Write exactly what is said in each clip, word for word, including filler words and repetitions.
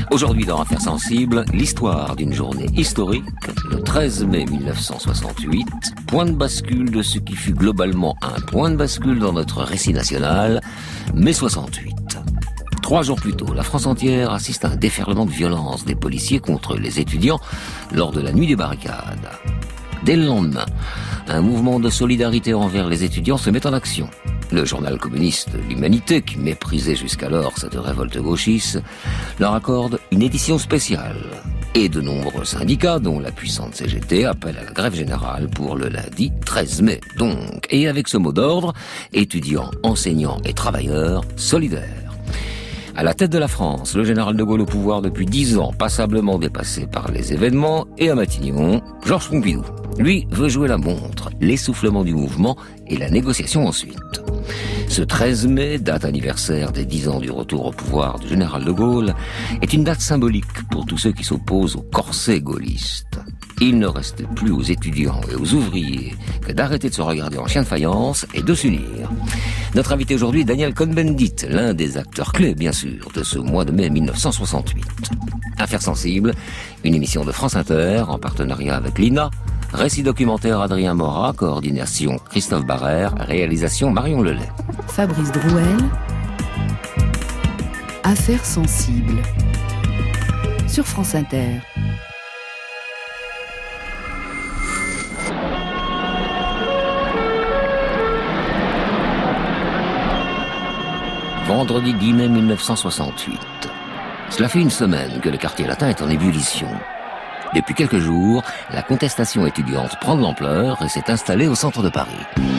Aujourd'hui dans Affaires sensibles, l'histoire d'une journée historique, le treize mai mille neuf cent soixante-huit, point de bascule de ce qui fut globalement un point de bascule dans notre récit national, mai soixante-huit. Trois jours plus tôt, la France entière assiste à un déferlement de violence des policiers contre les étudiants lors de la nuit des barricades. Dès le lendemain, un mouvement de solidarité envers les étudiants se met en action. Le journal communiste L'Humanité, qui méprisait jusqu'alors cette révolte gauchiste, leur accorde une édition spéciale. Et de nombreux syndicats, dont la puissante C G T, appellent à la grève générale pour le lundi treize mai. Donc, et avec ce mot d'ordre, étudiants, enseignants et travailleurs solidaires. À la tête de la France, le général de Gaulle au pouvoir depuis dix ans, passablement dépassé par les événements, et à Matignon, Georges Pompidou. Lui veut jouer la montre, l'essoufflement du mouvement et la négociation ensuite. Ce treize mai, date anniversaire des dix ans du retour au pouvoir du général de Gaulle, est une date symbolique pour tous ceux qui s'opposent au corset gaulliste. Il ne restait plus aux étudiants et aux ouvriers que d'arrêter de se regarder en chien de faïence et de s'unir. Notre invité aujourd'hui est Daniel Cohn-Bendit, l'un des acteurs clés, bien sûr, de ce mois de mai mille neuf cent soixante-huit. Affaires sensibles, une émission de France Inter en partenariat avec l'I N A, récit documentaire Adrien Morat, coordination Christophe Barrère, réalisation Marion Lelay. Fabrice Drouel, Affaires sensibles, sur France Inter. Vendredi dix mai mille neuf cent soixante-huit. Cela fait une semaine que le quartier latin est en ébullition. Depuis quelques jours, la contestation étudiante prend de l'ampleur et s'est installée au centre de Paris.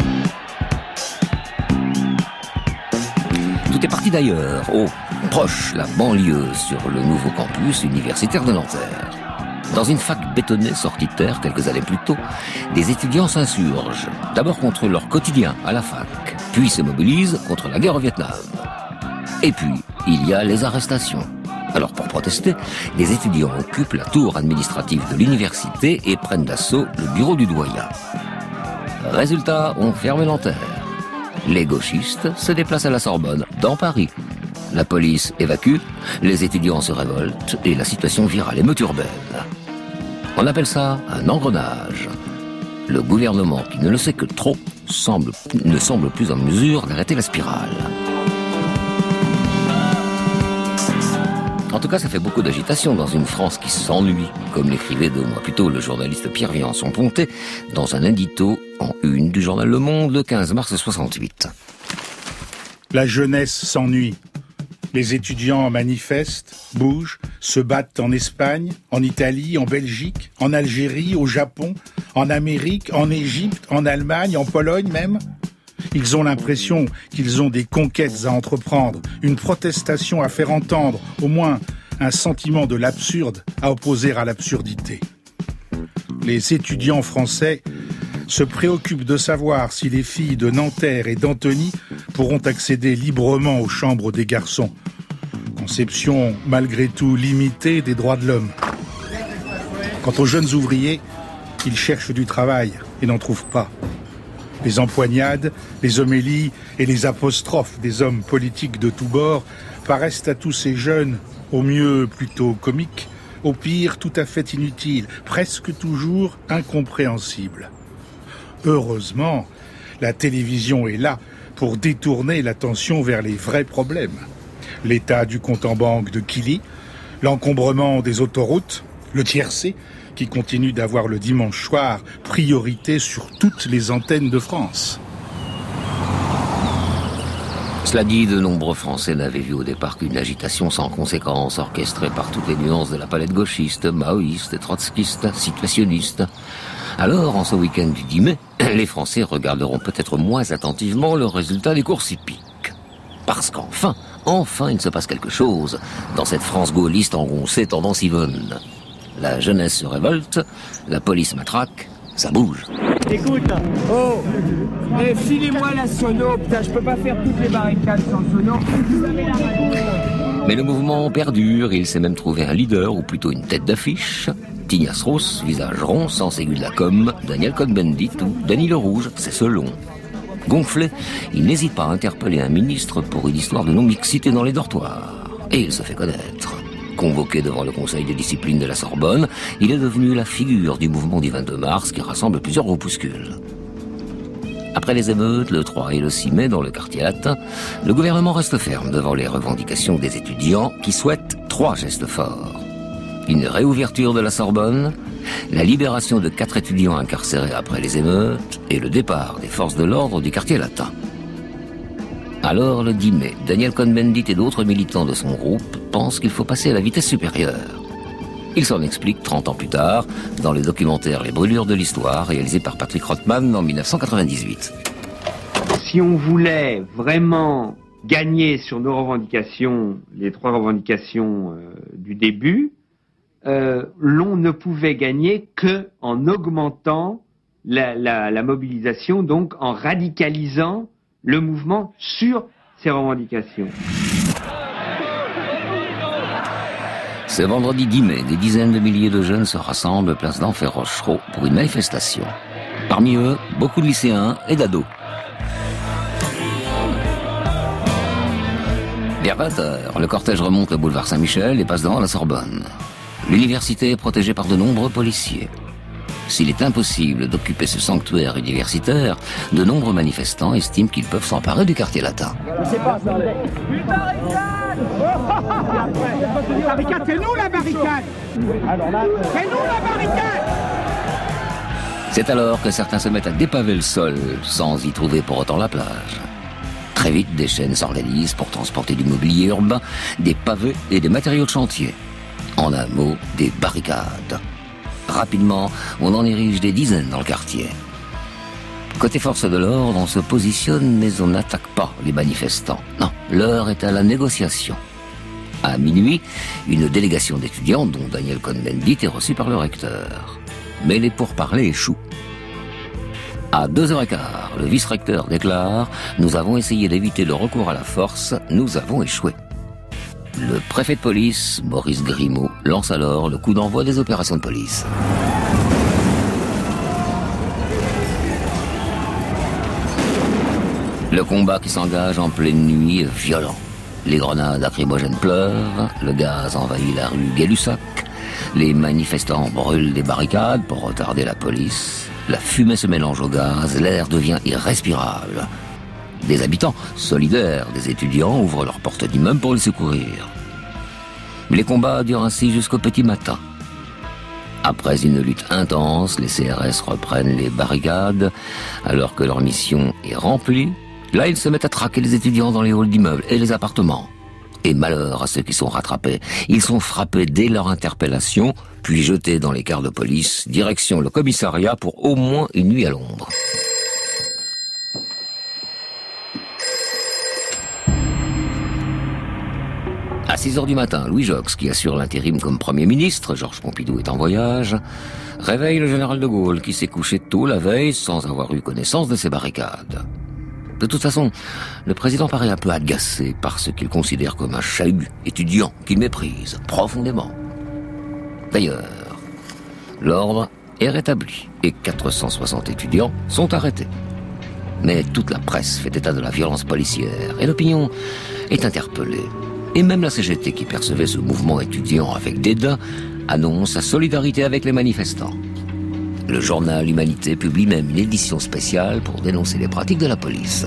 Tout est parti d'ailleurs, au proche, la banlieue, sur le nouveau campus universitaire de Nanterre. Dans une fac bétonnée sortie de terre quelques années plus tôt, des étudiants s'insurgent, d'abord contre leur quotidien à la fac, puis se mobilisent contre la guerre au Vietnam. Et puis, il y a les arrestations. Alors pour protester, les étudiants occupent la tour administrative de l'université et prennent d'assaut le bureau du doyen. Résultat, on ferme Nanterre. Les gauchistes se déplacent à la Sorbonne, dans Paris. La police évacue, les étudiants se révoltent et la situation vire à l'émeute urbaine. On appelle ça un engrenage. Le gouvernement, qui ne le sait que trop, semble, ne semble plus en mesure d'arrêter la spirale. En tout cas, ça fait beaucoup d'agitation dans une France qui s'ennuie, comme l'écrivait deux mois plus tôt le journaliste Pierre Viançon-Pontet dans un édito en une du journal Le Monde le quinze mars soixante-huit. La jeunesse s'ennuie. Les étudiants manifestent, bougent, se battent en Espagne, en Italie, en Belgique, en Algérie, au Japon, en Amérique, en Égypte, en Allemagne, en Pologne même. Ils ont l'impression qu'ils ont des conquêtes à entreprendre, une protestation à faire entendre, au moins un sentiment de l'absurde à opposer à l'absurdité. Les étudiants français se préoccupent de savoir si les filles de Nanterre et d'Antony pourront accéder librement aux chambres des garçons. Conception malgré tout limitée des droits de l'homme. Quant aux jeunes ouvriers, ils cherchent du travail et n'en trouvent pas. Les empoignades, les homélies et les apostrophes des hommes politiques de tous bords paraissent à tous ces jeunes, au mieux plutôt comiques, au pire tout à fait inutiles, presque toujours incompréhensibles. Heureusement, la télévision est là pour détourner l'attention vers les vrais problèmes. L'état du compte en banque de Killy, l'encombrement des autoroutes, le tiercé, qui continue d'avoir le dimanche soir priorité sur toutes les antennes de France. Cela dit, de nombreux Français n'avaient vu au départ qu'une agitation sans conséquence, orchestrée par toutes les nuances de la palette gauchiste, maoïste, trotskiste, situationniste. Alors, en ce week-end du dix mai, les Français regarderont peut-être moins attentivement le résultat des courses hippiques. Parce qu'enfin, enfin, il se passe quelque chose dans cette France gaulliste engoncée tendance Yvonne. La jeunesse se révolte, la police matraque, ça bouge. Écoute, oh, eh, filez-moi la sono, putain, je peux pas faire toutes les barricades sans sono. Vous avez la radio. Mais le mouvement perdure, il s'est même trouvé un leader, ou plutôt une tête d'affiche. Tignas Rousse, visage rond, sans aigu de la com, Daniel Cohn-Bendit ou Denis Le Rouge, c'est selon. Gonflé, il n'hésite pas à interpeller un ministre pour une histoire de non-mixité dans les dortoirs. Et il se fait connaître. Convoqué devant le Conseil de discipline de la Sorbonne, il est devenu la figure du mouvement du vingt-deux mars qui rassemble plusieurs groupuscules. Après les émeutes, le trois et le six mai dans le quartier latin, le gouvernement reste ferme devant les revendications des étudiants qui souhaitent trois gestes forts. Une réouverture de la Sorbonne, la libération de quatre étudiants incarcérés après les émeutes et le départ des forces de l'ordre du quartier latin. Alors, le dix mai, Daniel Cohn-Bendit et d'autres militants de son groupe pensent qu'il faut passer à la vitesse supérieure. Il s'en explique trente ans plus tard, dans le documentaire Les brûlures de l'histoire, réalisé par Patrick Rothman en mille neuf cent quatre-vingt-dix-huit. Si on voulait vraiment gagner sur nos revendications, les trois revendications euh, du début, euh, l'on ne pouvait gagner que en augmentant la, la, la mobilisation, donc en radicalisant le mouvement sur ces revendications. Ce vendredi dix mai, des dizaines de milliers de jeunes se rassemblent place d'Enfer Rochereau pour une manifestation. Parmi eux, beaucoup de lycéens et d'ados. Vers vingt heures, le cortège remonte le boulevard Saint-Michel et passe devant la Sorbonne. L'université est protégée par de nombreux policiers. S'il est impossible d'occuper ce sanctuaire universitaire, de nombreux manifestants estiment qu'ils peuvent s'emparer du quartier latin. Je sais pas, ça allait. Une barricade! Une barricade, c'est nous la barricade! C'est nous la barricade! C'est alors que certains se mettent à dépaver le sol, sans y trouver pour autant la plage. Très vite, des chaînes s'organisent pour transporter du mobilier urbain, des pavés et des matériaux de chantier. En un mot, des barricades. Rapidement, on en érige des dizaines dans le quartier. Côté force de l'ordre, on se positionne, mais on n'attaque pas les manifestants. Non, l'heure est à la négociation. À minuit, une délégation d'étudiants, dont Daniel Cohn-Bendit, est reçue par le recteur. Mais les pourparlers échouent. À deux heures quinze, le vice-recteur déclare « Nous avons essayé d'éviter le recours à la force, nous avons échoué ». Le préfet de police, Maurice Grimaud, lance alors le coup d'envoi des opérations de police. Le combat qui s'engage en pleine nuit est violent. Les grenades lacrymogènes pleuvent, le gaz envahit la rue Gay-Lussac, les manifestants brûlent des barricades pour retarder la police, la fumée se mélange au gaz, l'air devient irrespirable. Des habitants, solidaires des étudiants, ouvrent leurs portes d'immeubles pour les secourir. Les combats durent ainsi jusqu'au petit matin. Après une lutte intense, les C R S reprennent les barricades, alors que leur mission est remplie. Là, ils se mettent à traquer les étudiants dans les halls d'immeubles et les appartements. Et malheur à ceux qui sont rattrapés. Ils sont frappés dès leur interpellation, puis jetés dans les cars de police, direction le commissariat pour au moins une nuit à l'ombre. À six heures du matin, Louis Joxe, qui assure l'intérim comme Premier ministre, Georges Pompidou est en voyage, réveille le général de Gaulle, qui s'est couché tôt la veille sans avoir eu connaissance de ces barricades. De toute façon, le président paraît un peu agacé par ce qu'il considère comme un chahut étudiant qu'il méprise profondément. D'ailleurs, l'ordre est rétabli et quatre cent soixante étudiants sont arrêtés. Mais toute la presse fait état de la violence policière et l'opinion est interpellée. Et même la C G T, qui percevait ce mouvement étudiant avec dédain, annonce sa solidarité avec les manifestants. Le journal Humanité publie même une édition spéciale pour dénoncer les pratiques de la police.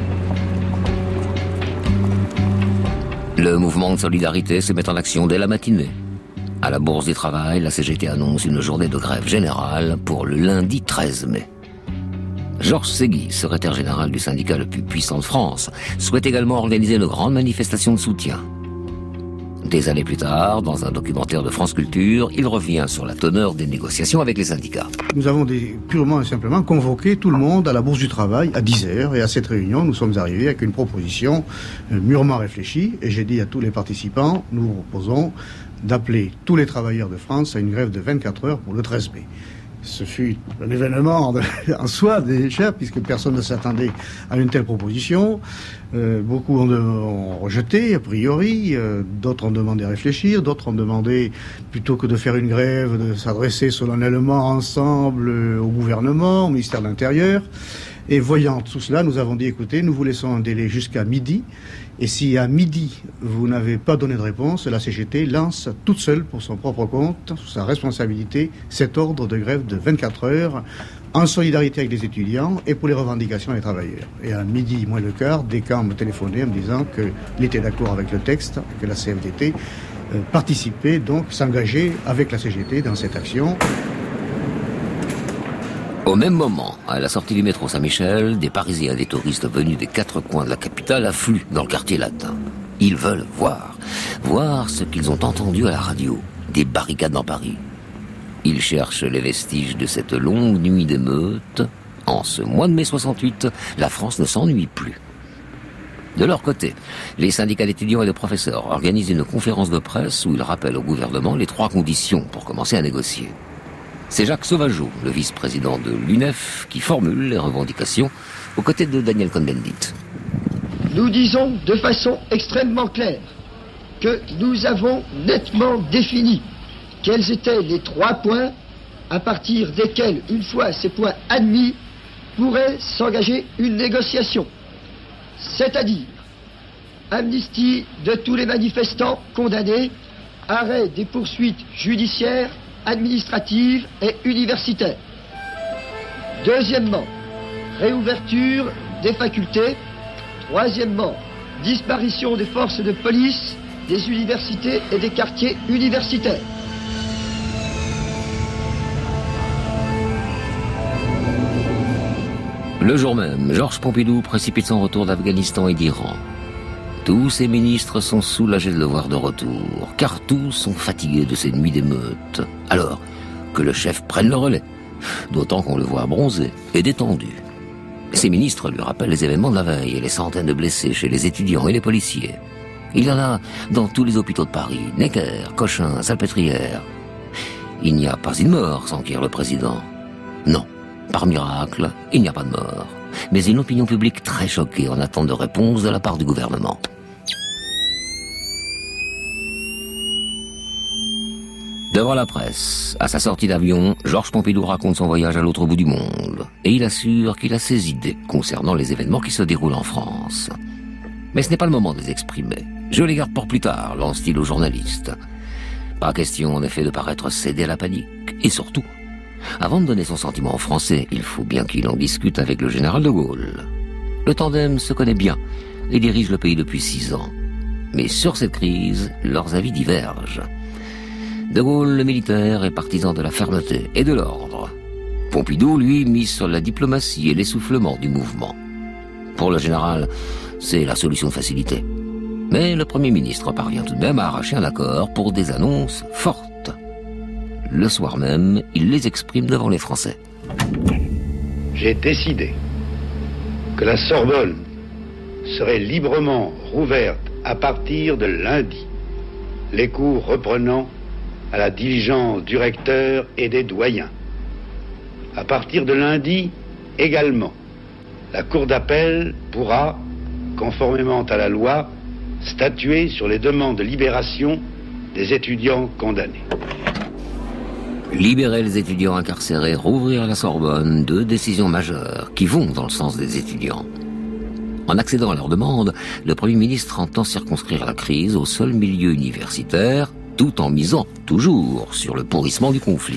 Le mouvement de solidarité se met en action dès la matinée. À la Bourse du Travail, la C G T annonce une journée de grève générale pour le lundi treize mai. Georges Ségui, secrétaire général du syndicat le plus puissant de France, souhaite également organiser une grande manifestation de soutien. Des années plus tard, dans un documentaire de France Culture, il revient sur la teneur des négociations avec les syndicats. Nous avons des, purement et simplement convoqué tout le monde à la Bourse du Travail à dix heures, et à cette réunion, nous sommes arrivés avec une proposition euh, mûrement réfléchie, et j'ai dit à tous les participants, nous vous proposons d'appeler tous les travailleurs de France à une grève de vingt-quatre heures pour le treize mai. Ce fut un événement en soi déjà, puisque personne ne s'attendait à une telle proposition. Euh, beaucoup ont, de, ont rejeté, a priori. Euh, d'autres ont demandé à réfléchir. D'autres ont demandé, plutôt que de faire une grève, de s'adresser solennellement ensemble au gouvernement, au ministère de l'Intérieur. Et voyant tout cela, nous avons dit, écoutez, nous vous laissons un délai jusqu'à midi. Et si à midi, vous n'avez pas donné de réponse, la C G T lance toute seule, pour son propre compte, sous sa responsabilité, cet ordre de grève de vingt-quatre heures, en solidarité avec les étudiants et pour les revendications des travailleurs. Et à midi moins le quart, Descamps me téléphonait en me disant qu'il était d'accord avec le texte, que la C F D T euh, participait, donc s'engageait avec la C G T dans cette action. Au même moment, à la sortie du métro Saint-Michel, des Parisiens et des touristes venus des quatre coins de la capitale affluent dans le quartier latin. Ils veulent voir, voir ce qu'ils ont entendu à la radio, des barricades dans Paris. Ils cherchent les vestiges de cette longue nuit d'émeutes. En ce mois de mai soixante-huit, la France ne s'ennuie plus. De leur côté, les syndicats d'étudiants et de professeurs organisent une conférence de presse où ils rappellent au gouvernement les trois conditions pour commencer à négocier. C'est Jacques Sauvageau, le vice-président de l'U N E F, qui formule les revendications aux côtés de Daniel Cohn-Bendit. Nous disons de façon extrêmement claire que nous avons nettement défini quels étaient les trois points à partir desquels, une fois ces points admis, pourrait s'engager une négociation. C'est-à-dire amnistie de tous les manifestants condamnés, arrêt des poursuites judiciaires, administratives et universitaires. Deuxièmement, réouverture des facultés. Troisièmement, disparition des forces de police, des universités et des quartiers universitaires. Le jour même, Georges Pompidou précipite son retour d'Afghanistan et d'Iran. Tous ses ministres sont soulagés de le voir de retour, car tous sont fatigués de ces nuits d'émeutes. Alors, que le chef prenne le relais, d'autant qu'on le voit bronzé et détendu. Ses ministres lui rappellent les événements de la veille et les centaines de blessés chez les étudiants et les policiers. Il y en a dans tous les hôpitaux de Paris, Necker, Cochin, Salpêtrière. Il n'y a pas une mort, s'enquiert le président. Non, par miracle, il n'y a pas de mort. Mais une opinion publique très choquée en attente de réponse de la part du gouvernement. Devant la presse, à sa sortie d'avion, Georges Pompidou raconte son voyage à l'autre bout du monde. Et il assure qu'il a ses idées concernant les événements qui se déroulent en France. Mais ce n'est pas le moment de les exprimer. Je les garde pour plus tard, lance-t-il aux journalistes. Pas question en effet de paraître céder à la panique. Et surtout, avant de donner son sentiment en français, il faut bien qu'il en discute avec le général de Gaulle. Le tandem se connaît bien et dirige le pays depuis six ans. Mais sur cette crise, leurs avis divergent. De Gaulle, le militaire, est partisan de la fermeté et de l'ordre. Pompidou, lui, mise sur la diplomatie et l'essoufflement du mouvement. Pour le général, c'est la solution de facilité. Mais le Premier ministre parvient tout de même à arracher un accord pour des annonces fortes. Le soir même, il les exprime devant les Français. J'ai décidé que la Sorbonne serait librement rouverte à partir de lundi, les cours reprenant à la diligence du recteur et des doyens. À partir de lundi également, la Cour d'appel pourra, conformément à la loi, statuer sur les demandes de libération des étudiants condamnés. Libérer les étudiants incarcérés, rouvrir la Sorbonne, deux décisions majeures qui vont dans le sens des étudiants. En accédant à leur demande, le Premier ministre entend circonscrire la crise au seul milieu universitaire, tout en misant toujours sur le pourrissement du conflit.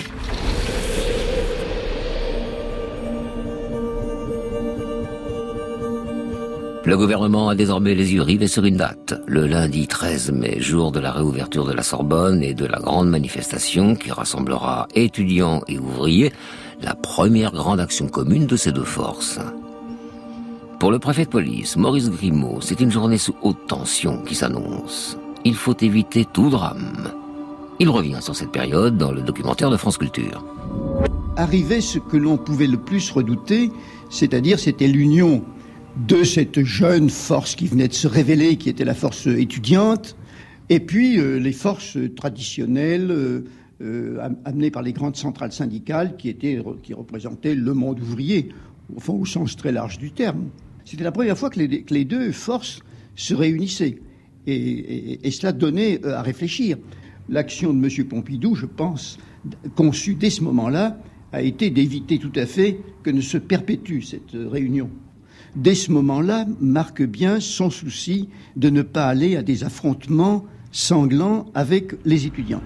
Le gouvernement a désormais les yeux rivés sur une date, le lundi treize mai, jour de la réouverture de la Sorbonne et de la grande manifestation qui rassemblera étudiants et ouvriers, la première grande action commune de ces deux forces. Pour le préfet de police, Maurice Grimaud, c'est une journée sous haute tension qui s'annonce. Il faut éviter tout drame. Il revient sur cette période dans le documentaire de France Culture. Arrivait ce que l'on pouvait le plus redouter, c'est-à-dire c'était l'union de cette jeune force qui venait de se révéler, qui était la force étudiante, et puis euh, les forces traditionnelles euh, euh, amenées par les grandes centrales syndicales qui, étaient, qui représentaient le monde ouvrier, au fond, au sens très large du terme. C'était la première fois que les, que les deux forces se réunissaient, et, et, et cela donnait à réfléchir. L'action de M. Pompidou, je pense, conçue dès ce moment-là, a été d'éviter tout à fait que ne se perpétue cette réunion. Dès ce moment-là, marque bien son souci de ne pas aller à des affrontements sanglants avec les étudiants.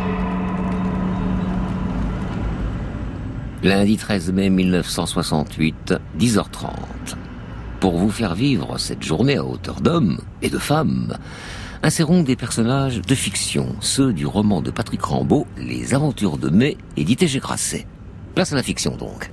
Lundi treize mai mille neuf cent soixante-huit, dix heures trente. Pour vous faire vivre cette journée à hauteur d'hommes et de femmes, insérons des personnages de fiction, ceux du roman de Patrick Rambaud, Les Aventures de mai, édité chez Grasset. Place à la fiction donc.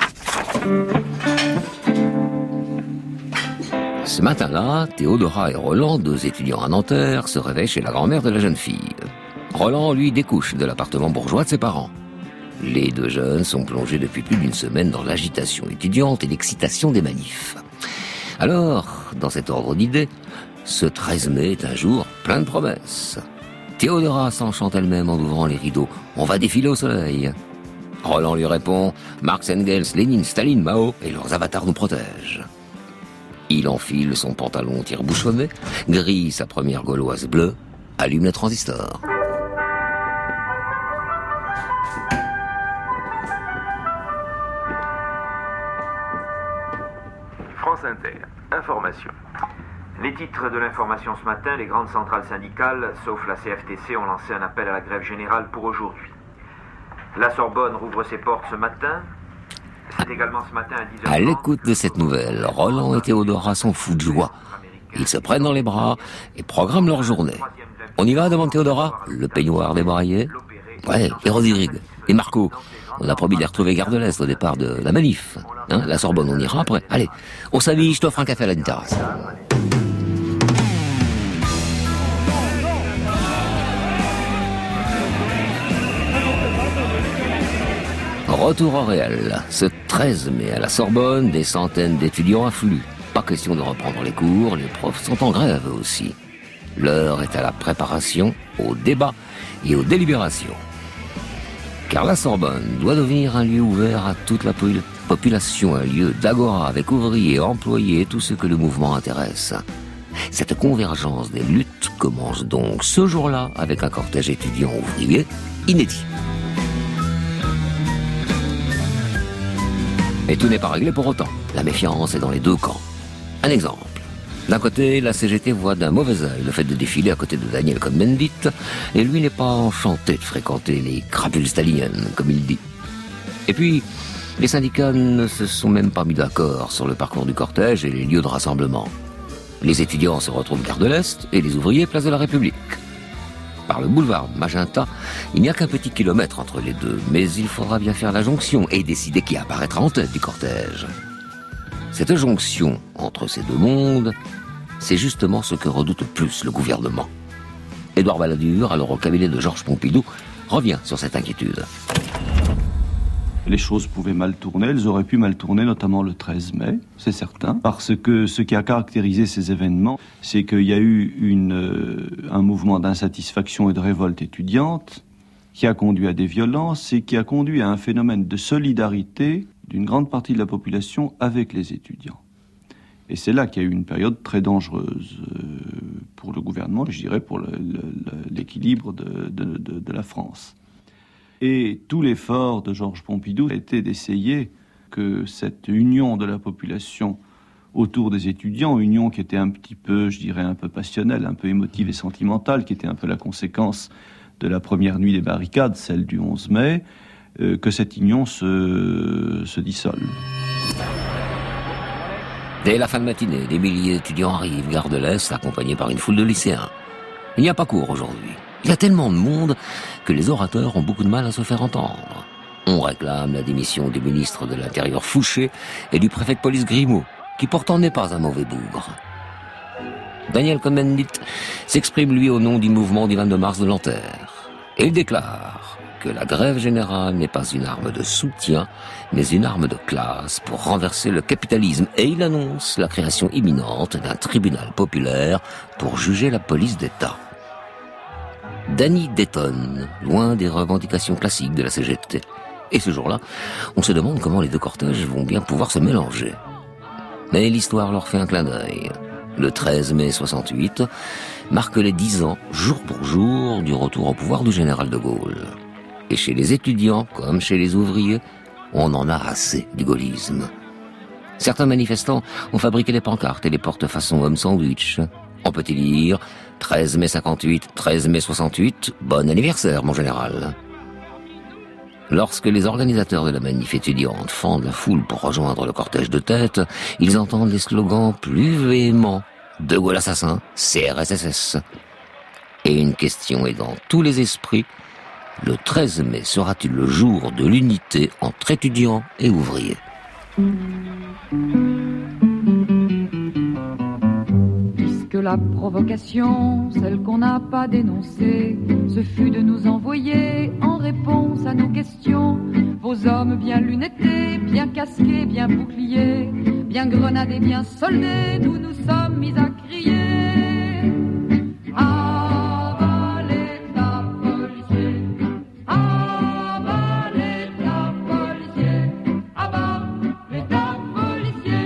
Ce matin-là, Théodora et Roland, deux étudiants à Nanterre, se réveillent chez la grand-mère de la jeune fille. Roland, lui, découche de l'appartement bourgeois de ses parents. Les deux jeunes sont plongés depuis plus d'une semaine dans l'agitation étudiante et l'excitation des manifs. Alors, dans cet ordre d'idées, ce treize mai est un jour plein de promesses. Théodora s'enchante elle-même en ouvrant les rideaux. On va défiler au soleil. Roland lui répond, Marx, Engels, Lénine, Staline, Mao et leurs avatars nous protègent. Il enfile son pantalon tire-bouchonné, grille sa première gauloise bleue, allume le transistor. France Inter, information. Les titres de l'information ce matin, les grandes centrales syndicales, sauf la C F T C, ont lancé un appel à la grève générale pour aujourd'hui. La Sorbonne rouvre ses portes ce matin. C'est également ce matin à dix heures trente. À l'écoute de cette nouvelle, Roland et Théodora sont fous de joie. Ils se prennent dans les bras et programment leur journée. On y va, demande Théodora, le peignoir débraillé. Ouais, et Rodrigue, et Marco. On a promis de les retrouver gare de l'Est au départ de la manif. Hein, la Sorbonne, on ira après. Allez, on s'habille, je t'offre un café à la terrasse. Retour au réel. Ce treize mai à la Sorbonne, des centaines d'étudiants affluent. Pas question de reprendre les cours, les profs sont en grève eux aussi. L'heure est à la préparation, au débat et aux délibérations. Car la Sorbonne doit devenir un lieu ouvert à toute la population, un lieu d'agora avec ouvriers, employés et tous ceux que le mouvement intéresse. Cette convergence des luttes commence donc ce jour-là avec un cortège étudiant ouvrier inédit. Et tout n'est pas réglé pour autant. La méfiance est dans les deux camps. Un exemple. D'un côté, la C G T voit d'un mauvais œil le fait de défiler à côté de Daniel Cohn-Bendit, et lui n'est pas enchanté de fréquenter les crapules staliniennes, comme il dit. Et puis, les syndicats ne se sont même pas mis d'accord sur le parcours du cortège et les lieux de rassemblement. Les étudiants se retrouvent gare de l'Est et les ouvriers place de la République. Par le boulevard Magenta, il n'y a qu'un petit kilomètre entre les deux, mais il faudra bien faire la jonction et décider qui apparaîtra en tête du cortège. Cette jonction entre ces deux mondes, c'est justement ce que redoute le plus le gouvernement. Édouard Balladur, alors au cabinet de Georges Pompidou, revient sur cette inquiétude. Les choses pouvaient mal tourner, elles auraient pu mal tourner, notamment le treize mai, c'est certain, parce que ce qui a caractérisé ces événements, c'est qu'il y a eu une, euh, un mouvement d'insatisfaction et de révolte étudiante qui a conduit à des violences et qui a conduit à un phénomène de solidarité d'une grande partie de la population avec les étudiants. Et c'est là qu'il y a eu une période très dangereuse euh, pour le gouvernement, je dirais pour le, le, l'équilibre de, de, de, de la France. Et tout l'effort de Georges Pompidou a été d'essayer que cette union de la population autour des étudiants, union qui était un petit peu, je dirais, un peu passionnelle, un peu émotive et sentimentale, qui était un peu la conséquence de la première nuit des barricades, celle du onze mai, euh, que cette union se, se dissolve. Dès la fin de matinée, des milliers d'étudiants arrivent, gare de l'Est, accompagnés par une foule de lycéens. Il n'y a pas cours aujourd'hui. Il y a tellement de monde que les orateurs ont beaucoup de mal à se faire entendre. On réclame la démission du ministre de l'Intérieur Fouché et du préfet de police Grimaud, qui pourtant n'est pas un mauvais bougre. Daniel Cohn-Bendit s'exprime lui au nom du mouvement du vingt-deux mars de Nanterre. Et il déclare que la grève générale n'est pas une arme de soutien, mais une arme de classe pour renverser le capitalisme. Et il annonce la création imminente d'un tribunal populaire pour juger la police d'État. Dany détonne, loin des revendications classiques de la C G T. Et ce jour-là, on se demande comment les deux cortèges vont bien pouvoir se mélanger. Mais l'histoire leur fait un clin d'œil. Le treize mai soixante-huit marque les dix ans, jour pour jour, du retour au pouvoir du général de Gaulle. Et chez les étudiants, comme chez les ouvriers, On en a assez du gaullisme. Certains manifestants ont fabriqué des pancartes et des portes façon homme sandwich. On peut y lire « treize mai cinquante-huit, treize mai soixante-huit, bon anniversaire mon général ». Lorsque les organisateurs de la manif étudiante fendent la foule pour rejoindre le cortège de tête, ils entendent les slogans plus véhéments. De Gaulle assassin, C R S S S. Et une question est dans tous les esprits. Le treize mai sera-t-il le jour de l'unité entre étudiants et ouvriers ? Puisque la provocation, celle qu'on n'a pas dénoncée, ce fut de nous envoyer en réponse à nos questions vos hommes bien lunettés, bien casqués, bien boucliers, bien grenadés, bien soldés, nous nous sommes mis à crier. À bas l'État policier, à bas l'État policier, à bas l'État policier.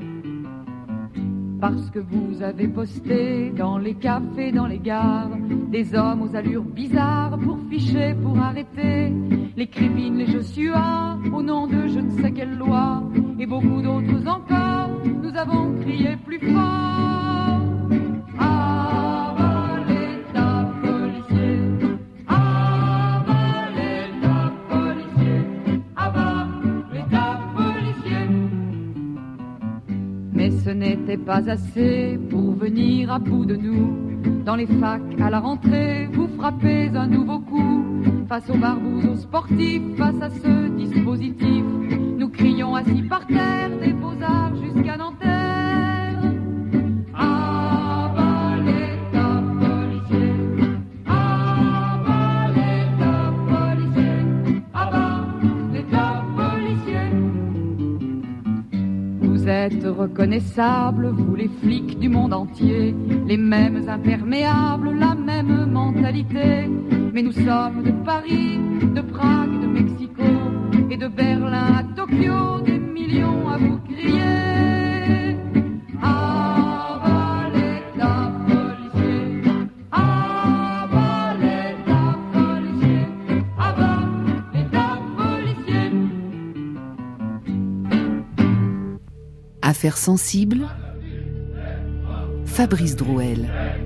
Parce que vous avez posté dans les cafés, dans les gares, des hommes aux allures bizarres pour ficher, pour arrêter les crépines, les Joshua, au nom de je ne sais quelle loi, et beaucoup d'autres encore, nous avons crié plus fort. À bas l'État policier, à bas l'État policier, à bas l'État policier. Mais ce n'était pas assez pour venir à bout de nous. Dans les facs, à la rentrée, vous frappez un nouveau coup. Face aux barbouzes, aux sportifs, face à ce dispositif, nous crions assis par terre, des beaux-arts jusqu'à Nanterre. À bas l'État policier, à bas l'État policier, à bas l'État policier. Vous êtes reconnaissables, vous les flics du monde entier, les mêmes imperméables, la même mentalité. Mais nous sommes de Paris, de Prague, de Mexico et de Berlin à Tokyo, des millions à vous crier. À bas l'État policier, à bas l'État policier, à bas l'État policier. Affaires sensibles, Fabrice Drouel.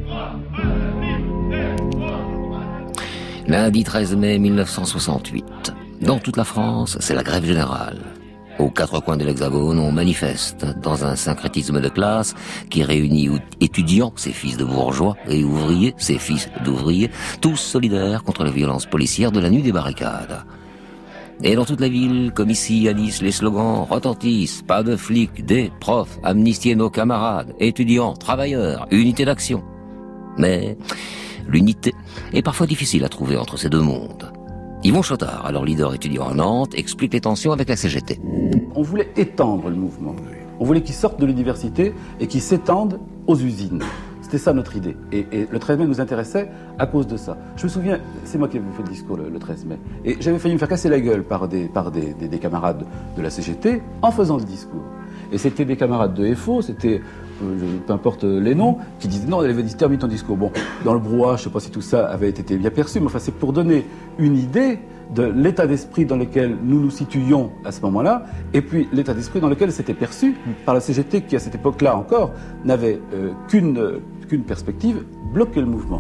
Lundi treize mai mille neuf cent soixante-huit. Dans toute la France, c'est la grève générale. Aux quatre coins de l'Hexagone, on manifeste dans un syncrétisme de classe qui réunit étudiants, ces fils de bourgeois, et ouvriers, ces fils d'ouvriers, tous solidaires contre les violences policières de la nuit des barricades. Et dans toute la ville, comme ici à Nice, les slogans retentissent. Pas de flics, des profs, amnistier nos camarades, étudiants, travailleurs, unité d'action. Mais l'unité est parfois difficile à trouver entre ces deux mondes. Yvon Chotard, alors leader étudiant à Nantes, explique les tensions avec la C G T. On voulait étendre le mouvement. On voulait qu'il sorte de l'université et qu'il s'étende aux usines. C'était ça notre idée. Et, et le treize mai nous intéressait à cause de ça. Je me souviens, c'est moi qui avais fait le discours le, le treize mai. Et j'avais failli me faire casser la gueule par des, par des, des, des camarades de la C G T en faisant le discours. Et c'était des camarades de F O, c'était, euh, peu importe les noms, qui disaient non, elle avait dit termine ton discours. Bon, dans le brouhaha, je ne sais pas si tout ça avait été bien perçu, mais enfin c'est pour donner une idée de l'état d'esprit dans lequel nous nous situions à ce moment-là, et puis l'état d'esprit dans lequel c'était perçu par la C G T, qui à cette époque-là encore n'avait euh, qu'une, euh, qu'une perspective, bloquer le mouvement.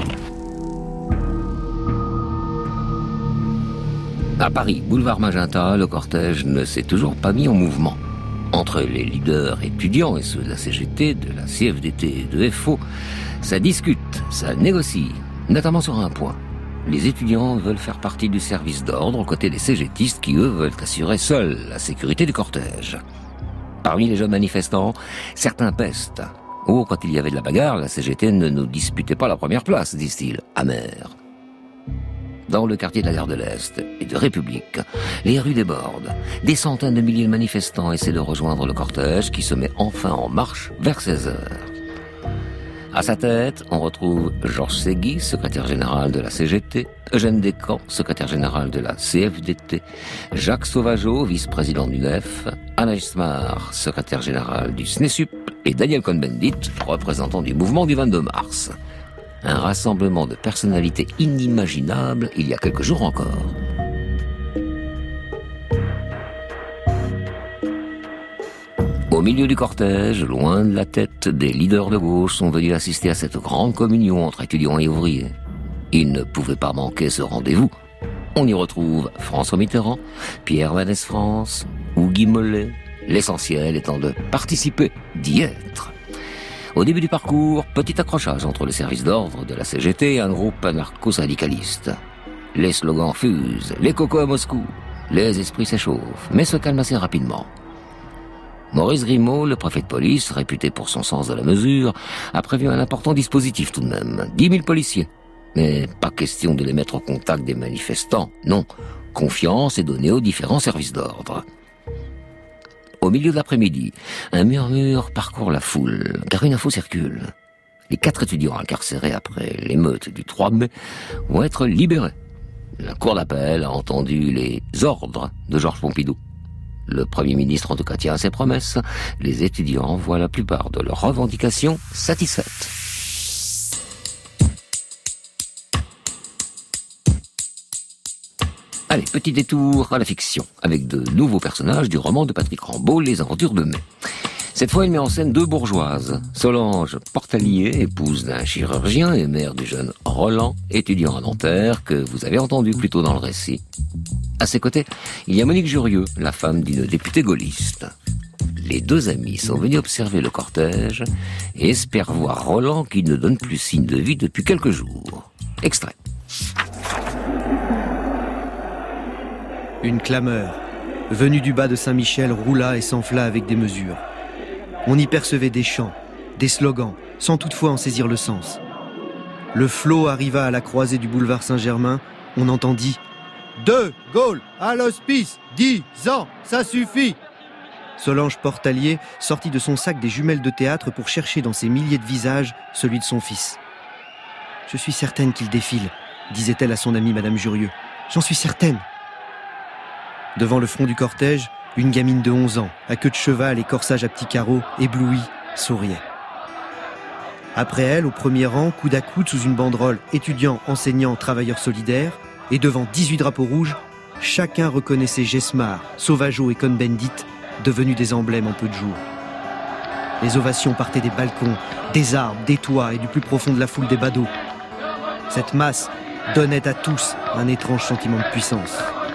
À Paris, boulevard Magenta, le cortège ne s'est toujours pas mis en mouvement. Entre les leaders étudiants et ceux de la C G T, de la C F D T et de F O, ça discute, ça négocie, notamment sur un point. Les étudiants veulent faire partie du service d'ordre aux côtés des cégétistes qui, eux, veulent assurer seuls la sécurité du cortège. Parmi les jeunes manifestants, certains pestent. Oh, quand il y avait de la bagarre, la C G T ne nous disputait pas la première place, disent-ils, amers. Dans le quartier de la gare de l'Est et de République, les rues débordent. Des centaines de milliers de manifestants essaient de rejoindre le cortège qui se met enfin en marche vers seize heures. À sa tête, on retrouve Georges Ségui, secrétaire général de la C G T, Eugène Descamps, secrétaire général de la C F D T, Jacques Sauvageau, vice-président du N E F, Anaïs Mar, secrétaire général du S N E S U P, et Daniel Cohn-Bendit, représentant du mouvement du vingt-deux mars. Un rassemblement de personnalités inimaginables il y a quelques jours encore. Au milieu du cortège, loin de la tête, des leaders de gauche sont venus assister à cette grande communion entre étudiants et ouvriers. Ils ne pouvaient pas manquer ce rendez-vous. On y retrouve François Mitterrand, Pierre Mendès France ou Guy Mollet, l'essentiel étant de participer, d'y être. Au début du parcours, petit accrochage entre le service d'ordre de la C G T et un groupe anarcho-syndicaliste. Les slogans fusent, les cocos à Moscou, les esprits s'échauffent, mais se calment assez rapidement. Maurice Grimaud, le préfet de police, réputé pour son sens de la mesure, a prévu un important dispositif tout de même, dix mille policiers. Mais pas question de les mettre au contact des manifestants, non. Confiance est donnée aux différents services d'ordre. Au milieu de l'après-midi, un murmure parcourt la foule, car une info circule. Les quatre étudiants incarcérés après l'émeute du trois mai vont être libérés. La cour d'appel a entendu les ordres de Georges Pompidou. Le Premier ministre en tout cas tient à ses promesses. Les étudiants voient la plupart de leurs revendications satisfaites. Allez, petit détour à la fiction, avec de nouveaux personnages du roman de Patrick Rambaud, Les Aventures de Mai. Cette fois, il met en scène deux bourgeoises. Solange Portalier, épouse d'un chirurgien et mère du jeune Roland, étudiant à Nanterre, que vous avez entendu plus tôt dans le récit. À ses côtés, il y a Monique Jurieu, la femme d'une députée gaulliste. Les deux amis sont venus observer le cortège et espèrent voir Roland qui ne donne plus signe de vie depuis quelques jours. Extrait. Une clameur, venue du bas de Saint-Michel, roula et s'enfla avec des mesures. On y percevait des chants, des slogans, sans toutefois en saisir le sens. Le flot arriva à la croisée du boulevard Saint-Germain, on entendit « De Gaulle à l'hospice, dix ans, ça suffit !» Solange Portalier sortit de son sac des jumelles de théâtre pour chercher dans ses milliers de visages celui de son fils. « Je suis certaine qu'il défile », disait-elle à son amie Madame Jurieu. « J'en suis certaine !» Devant le front du cortège, une gamine de onze ans, à queue de cheval et corsage à petits carreaux, éblouie, souriait. Après elle, au premier rang, coude à coude sous une banderole « Étudiants, enseignants, travailleurs solidaires » et devant dix-huit drapeaux rouges, chacun reconnaissait Gesmar, Sauvageau et Cohn-Bendit, devenus des emblèmes en peu de jours. Les ovations partaient des balcons, des arbres, des toits et du plus profond de la foule des badauds. Cette masse donnait à tous un étrange sentiment de puissance.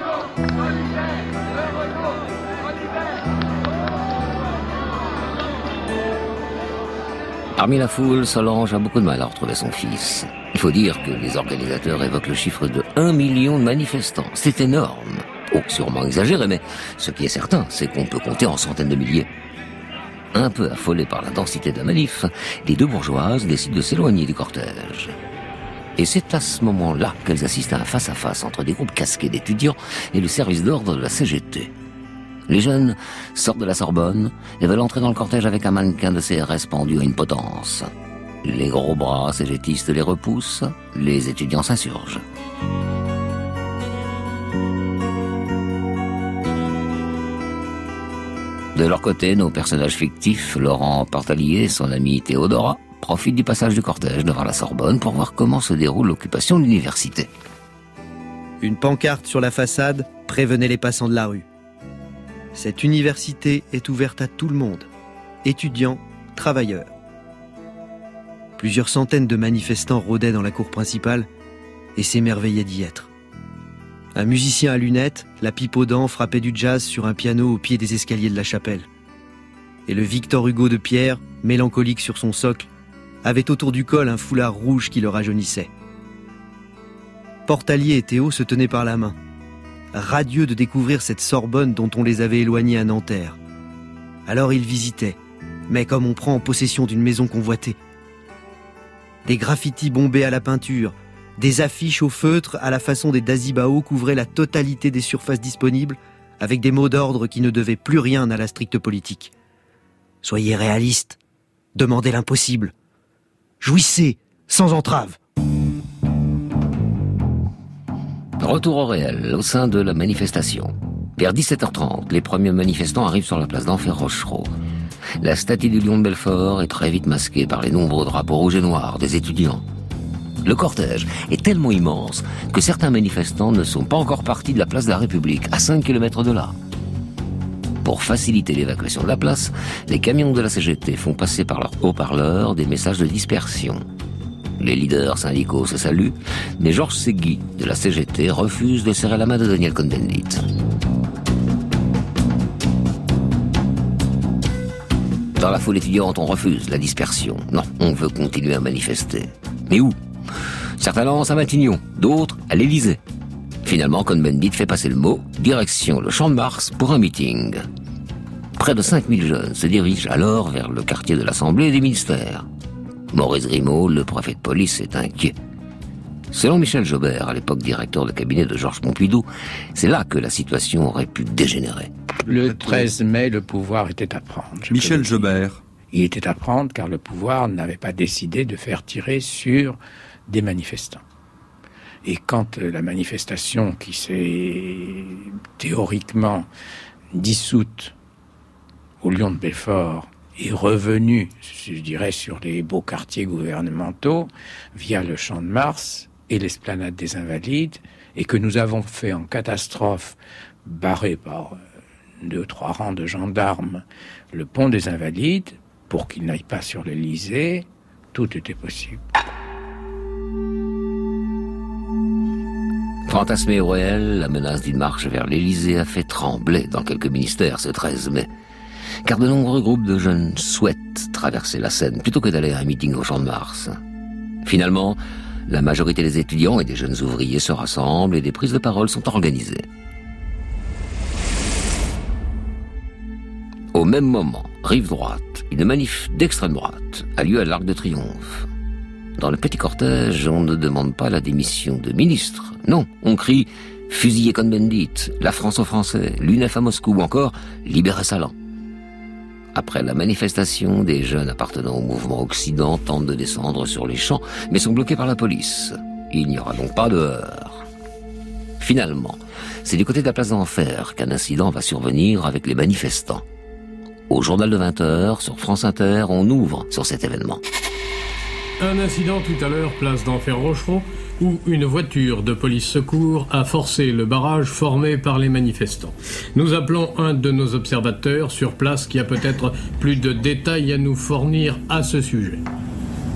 Parmi la foule, Solange a beaucoup de mal à retrouver son fils. Il faut dire que les organisateurs évoquent le chiffre de un million de manifestants. C'est énorme. Oh, sûrement exagéré, mais ce qui est certain, c'est qu'on peut compter en centaines de milliers. Un peu affolées par la densité de la manif, les deux bourgeoises décident de s'éloigner du cortège. Et c'est à ce moment-là qu'elles assistent à un face-à-face entre des groupes casqués d'étudiants et le service d'ordre de la C G T. Les jeunes sortent de la Sorbonne et veulent entrer dans le cortège avec un mannequin de C R S pendu à une potence. Les gros bras cégétistes les repoussent, les étudiants s'insurgent. De leur côté, nos personnages fictifs, Laurent Portalier et son amie Théodora, profitent du passage du cortège devant la Sorbonne pour voir comment se déroule l'occupation de l'université. Une pancarte sur la façade prévenait les passants de la rue. Cette université est ouverte à tout le monde, étudiants, travailleurs. Plusieurs centaines de manifestants rôdaient dans la cour principale et s'émerveillaient d'y être. Un musicien à lunettes, la pipe aux dents, frappait du jazz sur un piano au pied des escaliers de la chapelle. Et le Victor Hugo de pierre, mélancolique sur son socle, avait autour du col un foulard rouge qui le rajeunissait. Portalier et Théo se tenaient par la main, radieux de découvrir cette Sorbonne dont on les avait éloignés à Nanterre. Alors ils visitaient, mais comme on prend en possession d'une maison convoitée. Des graffitis bombés à la peinture, des affiches au feutre à la façon des Dazibao couvraient la totalité des surfaces disponibles, avec des mots d'ordre qui ne devaient plus rien à la stricte politique. Soyez réalistes, demandez l'impossible. Jouissez, sans entrave. Retour au réel, au sein de la manifestation. Vers dix-sept heures trente, les premiers manifestants arrivent sur la place d'Enfer Rochereau. La statue du lion de Belfort est très vite masquée par les nombreux drapeaux rouges et noirs des étudiants. Le cortège est tellement immense que certains manifestants ne sont pas encore partis de la place de la République, à cinq kilomètres de là. Pour faciliter l'évacuation de la place, les camions de la C G T font passer par leurs haut-parleurs des messages de dispersion. Les leaders syndicaux se saluent, mais Georges Segui de la C G T refuse de serrer la main de Daniel Cohn-Bendit. Dans la foule étudiante, on refuse la dispersion. Non, on veut continuer à manifester. Mais où? Certains lancent à Matignon, d'autres à l'Élysée. Finalement, Cohn-Bendit fait passer le mot, direction le Champ de Mars pour un meeting. Près de cinq mille jeunes se dirigent alors vers le quartier de l'Assemblée et des ministères. Maurice Grimaud, le préfet de police, est inquiet. Selon Michel Jobert, à l'époque directeur de cabinet de Georges Pompidou, c'est là que la situation aurait pu dégénérer. Le treize mai, le pouvoir était à prendre. Michel Jobert. Il était à prendre car le pouvoir n'avait pas décidé de faire tirer sur des manifestants. Et quand la manifestation qui s'est théoriquement dissoute au Lion de Belfort est revenue, je dirais, sur les beaux quartiers gouvernementaux via le Champ de Mars et l'esplanade des Invalides, et que nous avons fait en catastrophe, barré par deux, trois rangs de gendarmes, le pont des Invalides, pour qu'il n'aille pas sur l'Élysée, tout était possible. Fantasmée au réel, la menace d'une marche vers l'Élysée a fait trembler dans quelques ministères ce treize mai. Car de nombreux groupes de jeunes souhaitent traverser la Seine plutôt que d'aller à un meeting au Champ de Mars. Finalement, la majorité des étudiants et des jeunes ouvriers se rassemblent et des prises de parole sont organisées. Au même moment, rive droite, une manif d'extrême droite a lieu à l'Arc de Triomphe. Dans le petit cortège, on ne demande pas la démission de ministre. Non, on crie « Fusillez Cohn-Bendit »,« La France aux Français »,« l'U N E F à Moscou » ou encore « Libérez Salan ». Après la manifestation, des jeunes appartenant au mouvement Occident tentent de descendre sur les champs, mais sont bloqués par la police. Il n'y aura donc pas de heurts. Finalement, c'est du côté de la place d'Enfer qu'un incident va survenir avec les manifestants. Au journal de vingt heures, sur France Inter, on ouvre sur cet événement. Un incident tout à l'heure, place d'Enfer-Rochereau, où une voiture de police secours a forcé le barrage formé par les manifestants. Nous appelons un de nos observateurs sur place qui a peut-être plus de détails à nous fournir à ce sujet. Allô ?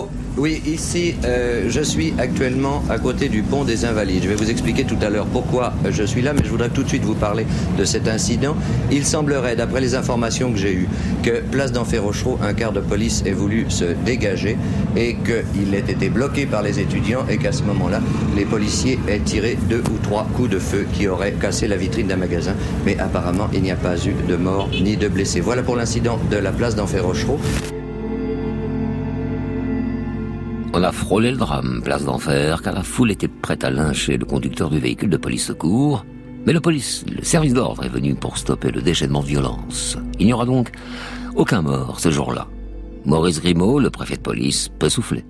Oui, ici, euh, je suis actuellement à côté du pont des Invalides. Je vais vous expliquer tout à l'heure pourquoi je suis là, mais je voudrais tout de suite vous parler de cet incident. Il semblerait, d'après les informations que j'ai eues, que place d'Enfer-Rochereau, un quart de police ait voulu se dégager et qu'il ait été bloqué par les étudiants et qu'à ce moment-là, les policiers aient tiré deux ou trois coups de feu qui auraient cassé la vitrine d'un magasin. Mais apparemment, il n'y a pas eu de mort ni de blessés. Voilà pour l'incident de la place d'Enfer-Rochereau. On a frôlé le drame, place d'Enfer, car la foule était prête à lyncher le conducteur du véhicule de police secours. Mais le police, le service d'ordre est venu pour stopper le déchaînement de violence. Il n'y aura donc aucun mort ce jour-là. Maurice Grimaud, le préfet de police, peut souffler.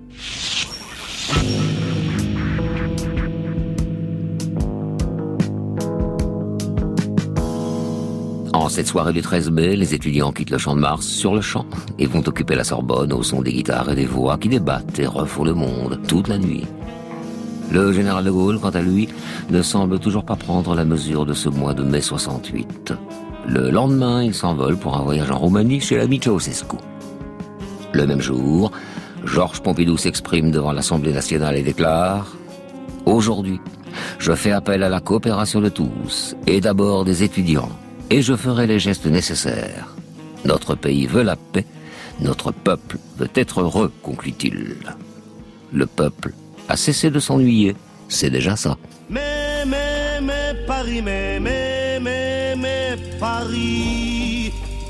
En cette soirée du treize mai, les étudiants quittent le Champ de Mars sur le champ et vont occuper la Sorbonne au son des guitares et des voix qui débattent et refont le monde toute la nuit. Le général de Gaulle, quant à lui, ne semble toujours pas prendre la mesure de ce mois de mai soixante-huit. Le lendemain, il s'envole pour un voyage en Roumanie chez l'ami Ceausescu. Le même jour, Georges Pompidou s'exprime devant l'Assemblée nationale et déclare « Aujourd'hui, je fais appel à la coopération de tous, et d'abord des étudiants. Et je ferai les gestes nécessaires. Notre pays veut la paix, notre peuple veut être heureux, conclut-il. Le peuple a cessé de s'ennuyer, c'est déjà ça. Mais, mais, mais, Paris, mais, mais, mais, mais, Paris.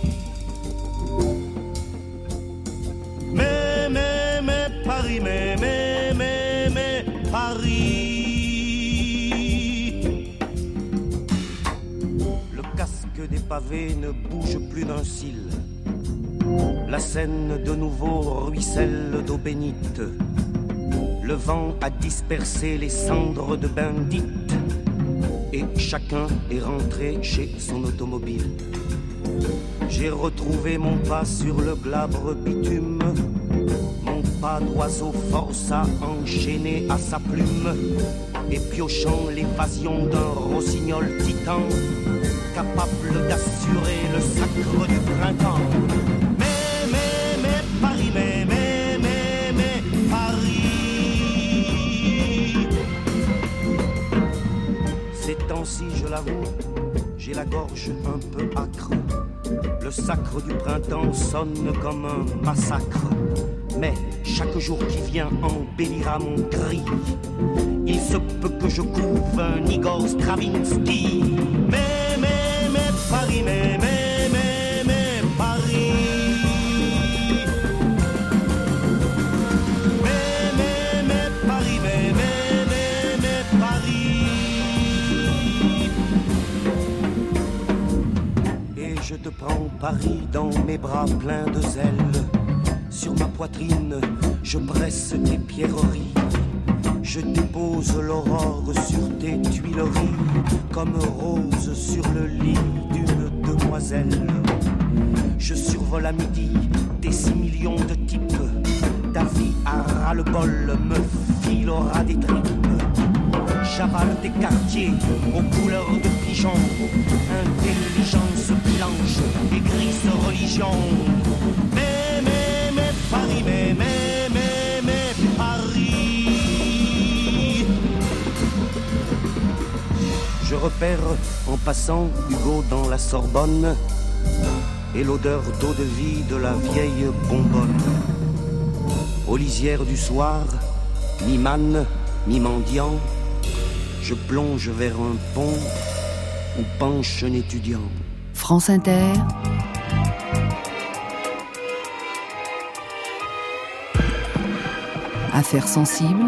Mais, mais, mais, Paris, mais, mais, mais, mais, Paris. Des pavés ne bouge plus d'un cil. La Seine de nouveau ruisselle d'eau bénite. Le vent a dispersé les cendres de Bendit et chacun est rentré chez son automobile. J'ai retrouvé mon pas sur le glabre bitume. Mon pas d'oiseau forçat enchaîné à sa plume et piochant l'évasion d'un rossignol titan. incapable d'assurer le sacre du printemps. Mais, mais, mais, Paris, mais, mais, mais, mais, Paris. Ces temps-ci, je l'avoue, j'ai la gorge un peu âcre. Le sacre du printemps sonne comme un massacre. Mais chaque jour qui vient embellira mon cri. Il se peut que je couve un Igor Stravinsky. Mais, mais, mais, Paris, mais, mais, mais, mais, Paris. Mais, mais, mais, Paris, mais, mais, mais, mais, Paris. Et je te prends Paris dans mes bras pleins de zèle. Sur ma poitrine, je presse tes pierreries. Je dépose l'aurore sur tes tuileries, comme rose sur le lit d'une demoiselle. Je survole à midi tes six millions de types. Ta vie à ras-le-bol me filera des tripes. J'avale tes quartiers aux couleurs de pigeons. Intelligence blanche et grise religion. Mais, mais, mais, Paris, mais, mais, mais, mais, Paris. Je repère en passant Hugo dans la Sorbonne et l'odeur d'eau de vie de la vieille bonbonne. Aux lisières du soir, mi-manne, mi-mendiant, je plonge vers un pont où penche un étudiant. France Inter. Affaires sensibles.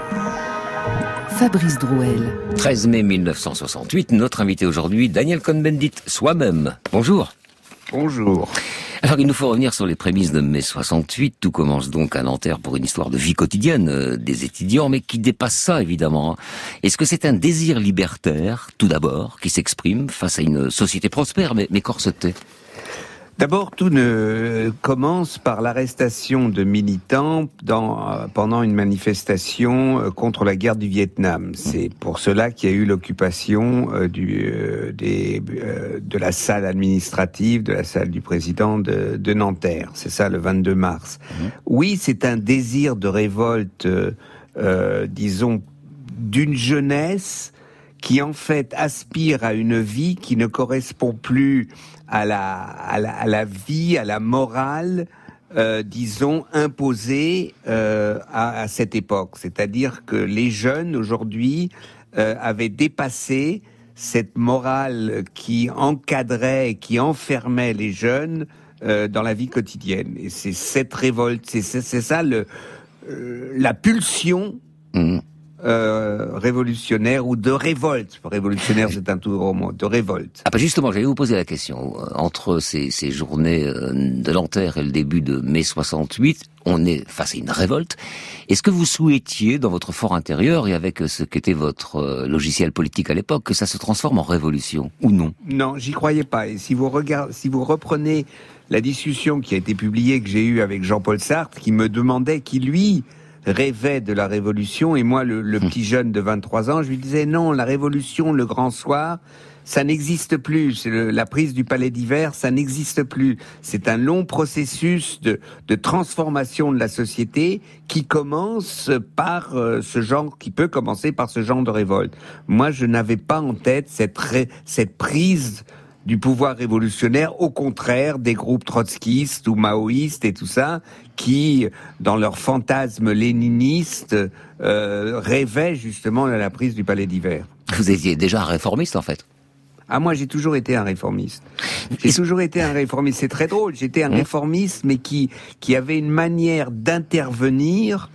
Fabrice Drouel. treize mai mille neuf cent soixante-huit, notre invité aujourd'hui, Daniel Cohn-Bendit, soi-même. Bonjour. Bonjour. Alors, il nous faut revenir sur les prémices de mai soixante-huit. Tout commence donc à Nanterre pour une histoire de vie quotidienne euh, des étudiants, mais qui dépasse ça, évidemment. Est-ce que c'est un désir libertaire, tout d'abord, qui s'exprime face à une société prospère, mais, mais corsetée ? D'abord, tout ne commence par l'arrestation de militants dans, euh, pendant une manifestation euh, contre la guerre du Vietnam. C'est pour cela qu'il y a eu l'occupation euh, du, euh, des, euh, de la salle administrative, de la salle du président de, de Nanterre. C'est ça, le vingt-deux mars. Mmh. Oui, c'est un désir de révolte, euh, euh, disons, d'une jeunesse qui en fait aspire à une vie qui ne correspond plus à la, à la, à la vie, à la morale, euh, disons, imposée euh, à, à cette époque. C'est-à-dire que les jeunes, aujourd'hui, euh, avaient dépassé cette morale qui encadrait, qui enfermait les jeunes euh, dans la vie quotidienne. Et c'est cette révolte, c'est, c'est, c'est ça le, euh, la pulsion mmh. Euh, révolutionnaire ou de révolte. Révolutionnaire, c'est un tout gros mot. De révolte. Ah bah justement, j'allais vous poser la question. Entre ces, ces journées de Nanterre et le début de mai soixante-huit, on est face à une révolte. Est-ce que vous souhaitiez, dans votre fort intérieur et avec ce qu'était votre logiciel politique à l'époque, que ça se transforme en révolution ou non ? Non, j'y croyais pas. Et si vous regardez, si vous reprenez la discussion qui a été publiée, que j'ai eue avec Jean-Paul Sartre, qui me demandait, qui lui rêvait de la révolution, et moi, le, le petit jeune de vingt-trois ans, je lui disais non, la révolution, le grand soir, ça n'existe plus. C'est le, la prise du Palais d'Hiver, ça n'existe plus. C'est un long processus de, de transformation de la société qui commence par euh, ce genre, qui peut commencer par ce genre de révolte. Moi, je n'avais pas en tête cette, ré, cette prise du pouvoir révolutionnaire, au contraire des groupes trotskistes ou maoïstes et tout ça, qui, dans leur fantasme léniniste, euh, rêvaient justement de la prise du Palais d'Hiver. Vous étiez déjà un réformiste, en fait ? Ah, moi, j'ai toujours été un réformiste. J'ai toujours été un réformiste. C'est très drôle. J'étais un réformiste, mais qui, qui avait une manière d'intervenir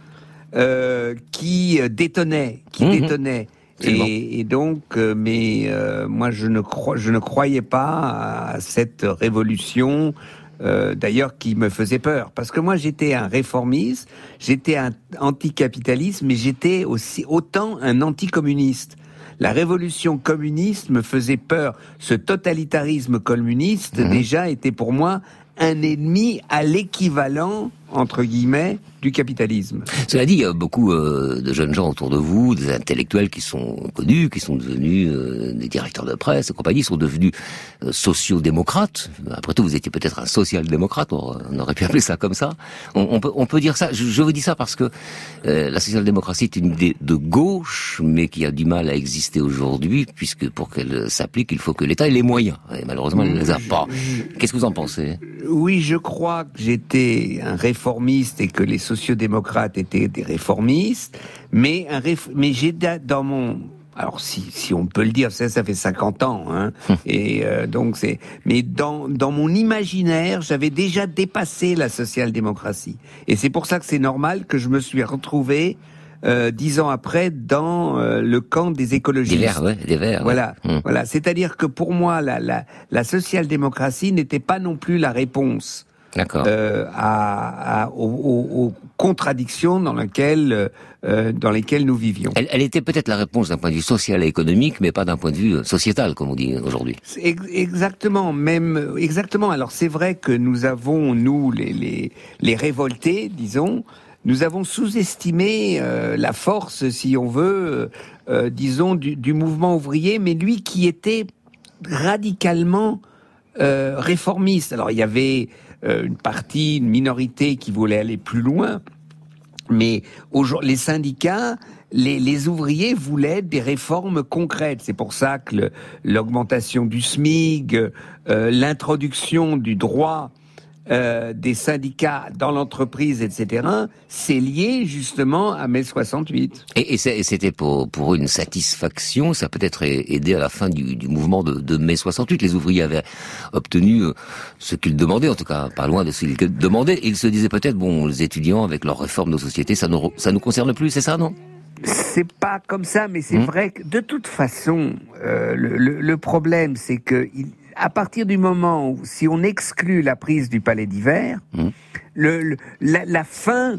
euh, qui détonnait, qui mmh. détonnait. Et, et donc, euh, mais euh, moi, je ne crois, je ne croyais pas à cette révolution, euh, d'ailleurs, qui me faisait peur, parce que moi, j'étais un réformiste, j'étais un anticapitaliste, mais j'étais aussi autant un anticommuniste. La révolution communiste me faisait peur. Ce totalitarisme communiste, mmh. déjà, était pour moi un ennemi à l'équivalent, entre guillemets, du capitalisme. Cela dit, il y a beaucoup euh, de jeunes gens autour de vous, des intellectuels qui sont connus, qui sont devenus euh, des directeurs de presse et compagnie, sont devenus euh, sociodémocrates. Après tout, vous étiez peut-être un social-démocrate, on, on aurait pu appeler ça comme ça. On, on, peut, on peut dire ça, je, je vous dis ça parce que euh, la social-démocratie est une idée de gauche, mais qui a du mal à exister aujourd'hui, puisque pour qu'elle s'applique, il faut que l'État ait les moyens. Et malheureusement, il ne les a pas. Qu'est-ce que vous en pensez ? Oui, je crois que j'étais un réformiste et que les sociodémocrates étaient des réformistes, mais, un réf... mais j'ai dans mon... Alors si, si on peut le dire, ça, ça fait cinquante ans, hein, et euh, donc c'est... Mais dans, dans mon imaginaire, j'avais déjà dépassé la social-démocratie. Et c'est pour ça que c'est normal que je me suis retrouvé Euh, dix ans après, dans euh, le camp des écologistes. Des Verts, ouais, des Verts. Voilà, ouais. mmh. voilà. C'est-à-dire que pour moi, la, la, la social-démocratie n'était pas non plus la réponse euh, à, à, aux, aux, aux contradictions dans lesquelles, euh, dans lesquelles nous vivions. Elle, elle était peut-être la réponse d'un point de vue social et économique, mais pas d'un point de vue sociétal, comme on dit aujourd'hui. Exactement, même exactement. Alors c'est vrai que nous avons, nous, les, les, les révoltés, disons. Nous avons sous-estimé euh, la force, si on veut, euh, disons, du, du mouvement ouvrier, mais lui qui était radicalement euh, réformiste. Alors il y avait euh, une partie, une minorité qui voulait aller plus loin, mais aujourd'hui, les syndicats, les, les ouvriers voulaient des réformes concrètes. C'est pour ça que le, l'augmentation du SMIC, euh, l'introduction du droit Euh, des syndicats dans l'entreprise, et cetera, c'est lié justement à mai soixante-huit. Et, et, c'est, et c'était pour, pour une satisfaction, ça a peut-être aidé à la fin du, du mouvement de, de mai soixante-huit. Les ouvriers avaient obtenu ce qu'ils demandaient, en tout cas pas loin de ce qu'ils demandaient. Et ils se disaient peut-être, bon, les étudiants, avec leur réforme de société, ça nous, ça nous concerne plus, c'est ça, non ? C'est pas comme ça, mais c'est mmh. vrai que de toute façon, euh, le, le, le problème, c'est que il, à partir du moment où, si on exclut la prise du Palais d'Hiver, mmh. le, le, la, la fin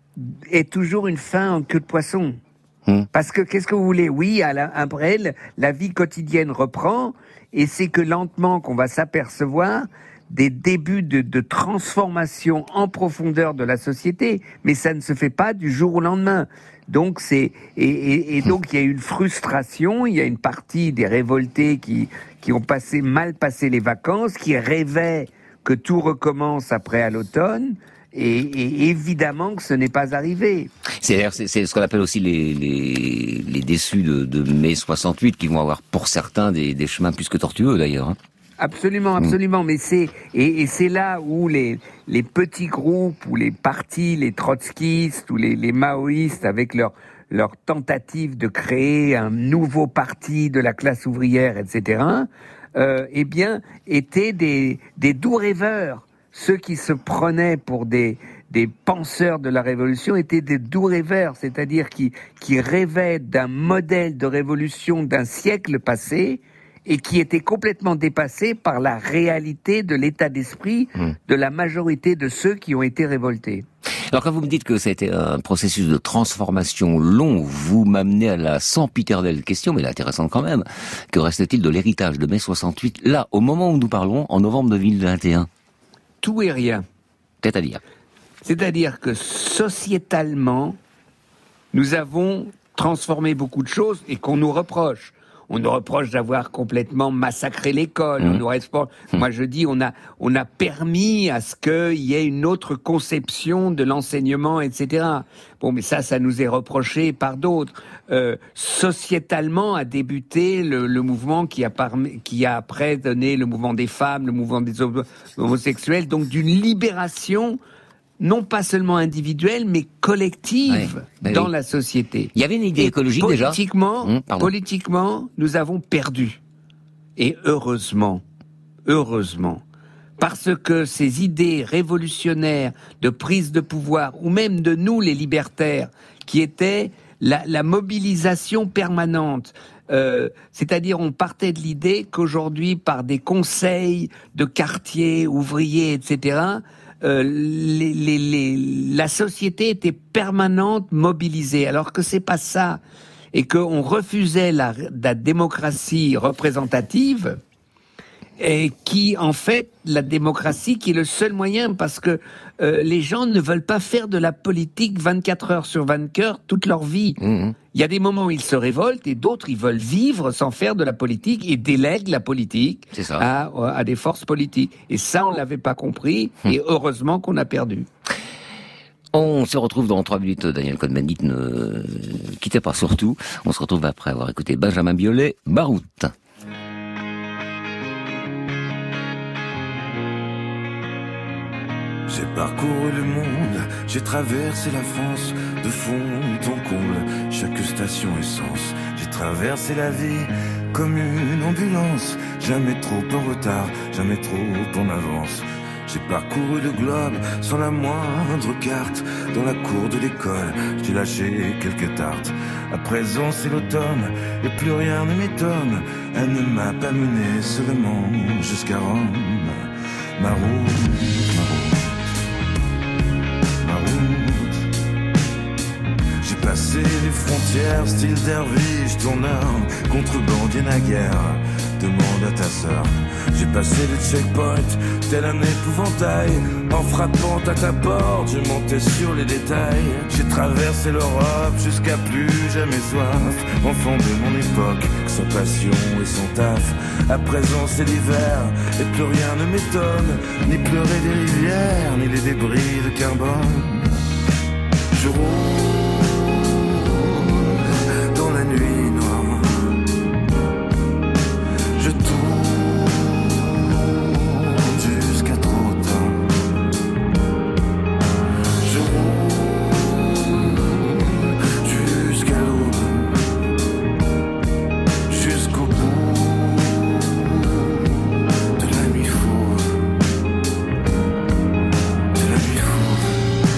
est toujours une fin en queue de poisson. Mmh. Parce que, qu'est-ce que vous voulez ? Oui, à la, après, la, la vie quotidienne reprend, et c'est que lentement qu'on va s'apercevoir des débuts de, de transformation en profondeur de la société, mais ça ne se fait pas du jour au lendemain. Donc c'est et, et, et donc il y a une frustration, il y a une partie des révoltés qui qui ont passé mal passé les vacances, qui rêvaient que tout recommence après à l'automne. Et, et évidemment que ce n'est pas arrivé. C'est, c'est, c'est ce qu'on appelle aussi les, les, les déçus de, de mai soixante-huit, qui vont avoir pour certains des, des chemins plus que tortueux d'ailleurs. Hein. Absolument, absolument. Mmh. Mais c'est et, et c'est là où les les petits groupes ou les partis, les trotskistes ou les, les maoïstes, avec leur leur tentative de créer un nouveau parti de la classe ouvrière, et cetera. Euh, eh bien, étaient des des doux rêveurs. Ceux qui se prenaient pour des des penseurs de la révolution étaient des doux rêveurs, c'est-à-dire qui qui rêvaient d'un modèle de révolution d'un siècle passé, et qui était complètement dépassé par la réalité de l'état d'esprit mmh. de la majorité de ceux qui ont été révoltés. Alors quand vous me dites que ça a été un processus de transformation long, vous m'amenez à la sempiternelle question, mais elle est intéressante quand même. Que reste-t-il de l'héritage de mai soixante-huit, là, au moment où nous parlons, en novembre deux mille vingt et un ? Tout et rien. C'est-à-dire ? C'est-à-dire que sociétalement, nous avons transformé beaucoup de choses et qu'on nous reproche. On nous reproche d'avoir complètement massacré l'école. Mmh. On nous reproche, mmh. Moi, je dis, on a, on a permis à ce qu'il y ait une autre conception de l'enseignement, et cetera. Bon, mais ça, ça nous est reproché par d'autres. Euh, sociétalement a débuté le, le mouvement qui a, par, qui a après donné le mouvement des femmes, le mouvement des homosexuels, donc d'une libération non pas seulement individuelle, mais collective, ouais, bah dans oui. la société. Il y avait une idée et écologique politiquement, déjà mmh, Politiquement, nous avons perdu. Et heureusement, heureusement, parce que ces idées révolutionnaires de prise de pouvoir, ou même de nous les libertaires, qui étaient la, la mobilisation permanente, Euh, c'est-à-dire on partait de l'idée qu'aujourd'hui, par des conseils de quartier, ouvriers, et cetera, euh, les, les, les, la société était permanente, mobilisée, alors que c'est pas ça, et qu'on refusait la, la démocratie représentative, et qui, en fait, la démocratie qui est le seul moyen, parce que euh, les gens ne veulent pas faire de la politique vingt-quatre heures sur vingt-quatre toute leur vie. Mmh. Il y a des moments où ils se révoltent et d'autres, ils veulent vivre sans faire de la politique et délèguent la politique à, à des forces politiques. Et ça, on ne l'avait pas compris mmh. et heureusement qu'on a perdu. On se retrouve dans trois minutes, Daniel Cohn-Bendit, ne quittez pas surtout. On se retrouve après avoir écouté Benjamin Biolay, Baroute. J'ai parcouru le monde, j'ai traversé la France, de fond en comble, chaque station essence. J'ai traversé la vie comme une ambulance, jamais trop en retard, jamais trop en avance. J'ai parcouru le globe sans la moindre carte, dans la cour de l'école, j'ai lâché quelques tartes. À présent c'est l'automne, et plus rien ne m'étonne, elle ne m'a pas mené seulement jusqu'à Rome. Ma route, ma route. J'ai passé les frontières, style derviche, tourneur, contrebandier naguère, demande à ta sœur. J'ai passé le checkpoint, tel un épouvantail, en frappant à ta porte, je montais sur les détails. J'ai traversé l'Europe jusqu'à plus jamais soif, enfant de mon époque, sans passion et sans taf. À présent c'est l'hiver, et plus rien ne m'étonne, ni pleurer des rivières, ni les débris de carbone. Je roule dans la nuit noire, je tourne jusqu'à trop tard. Je roule jusqu'à l'aube, jusqu'au bout de la nuit fauve, de la nuit fauve.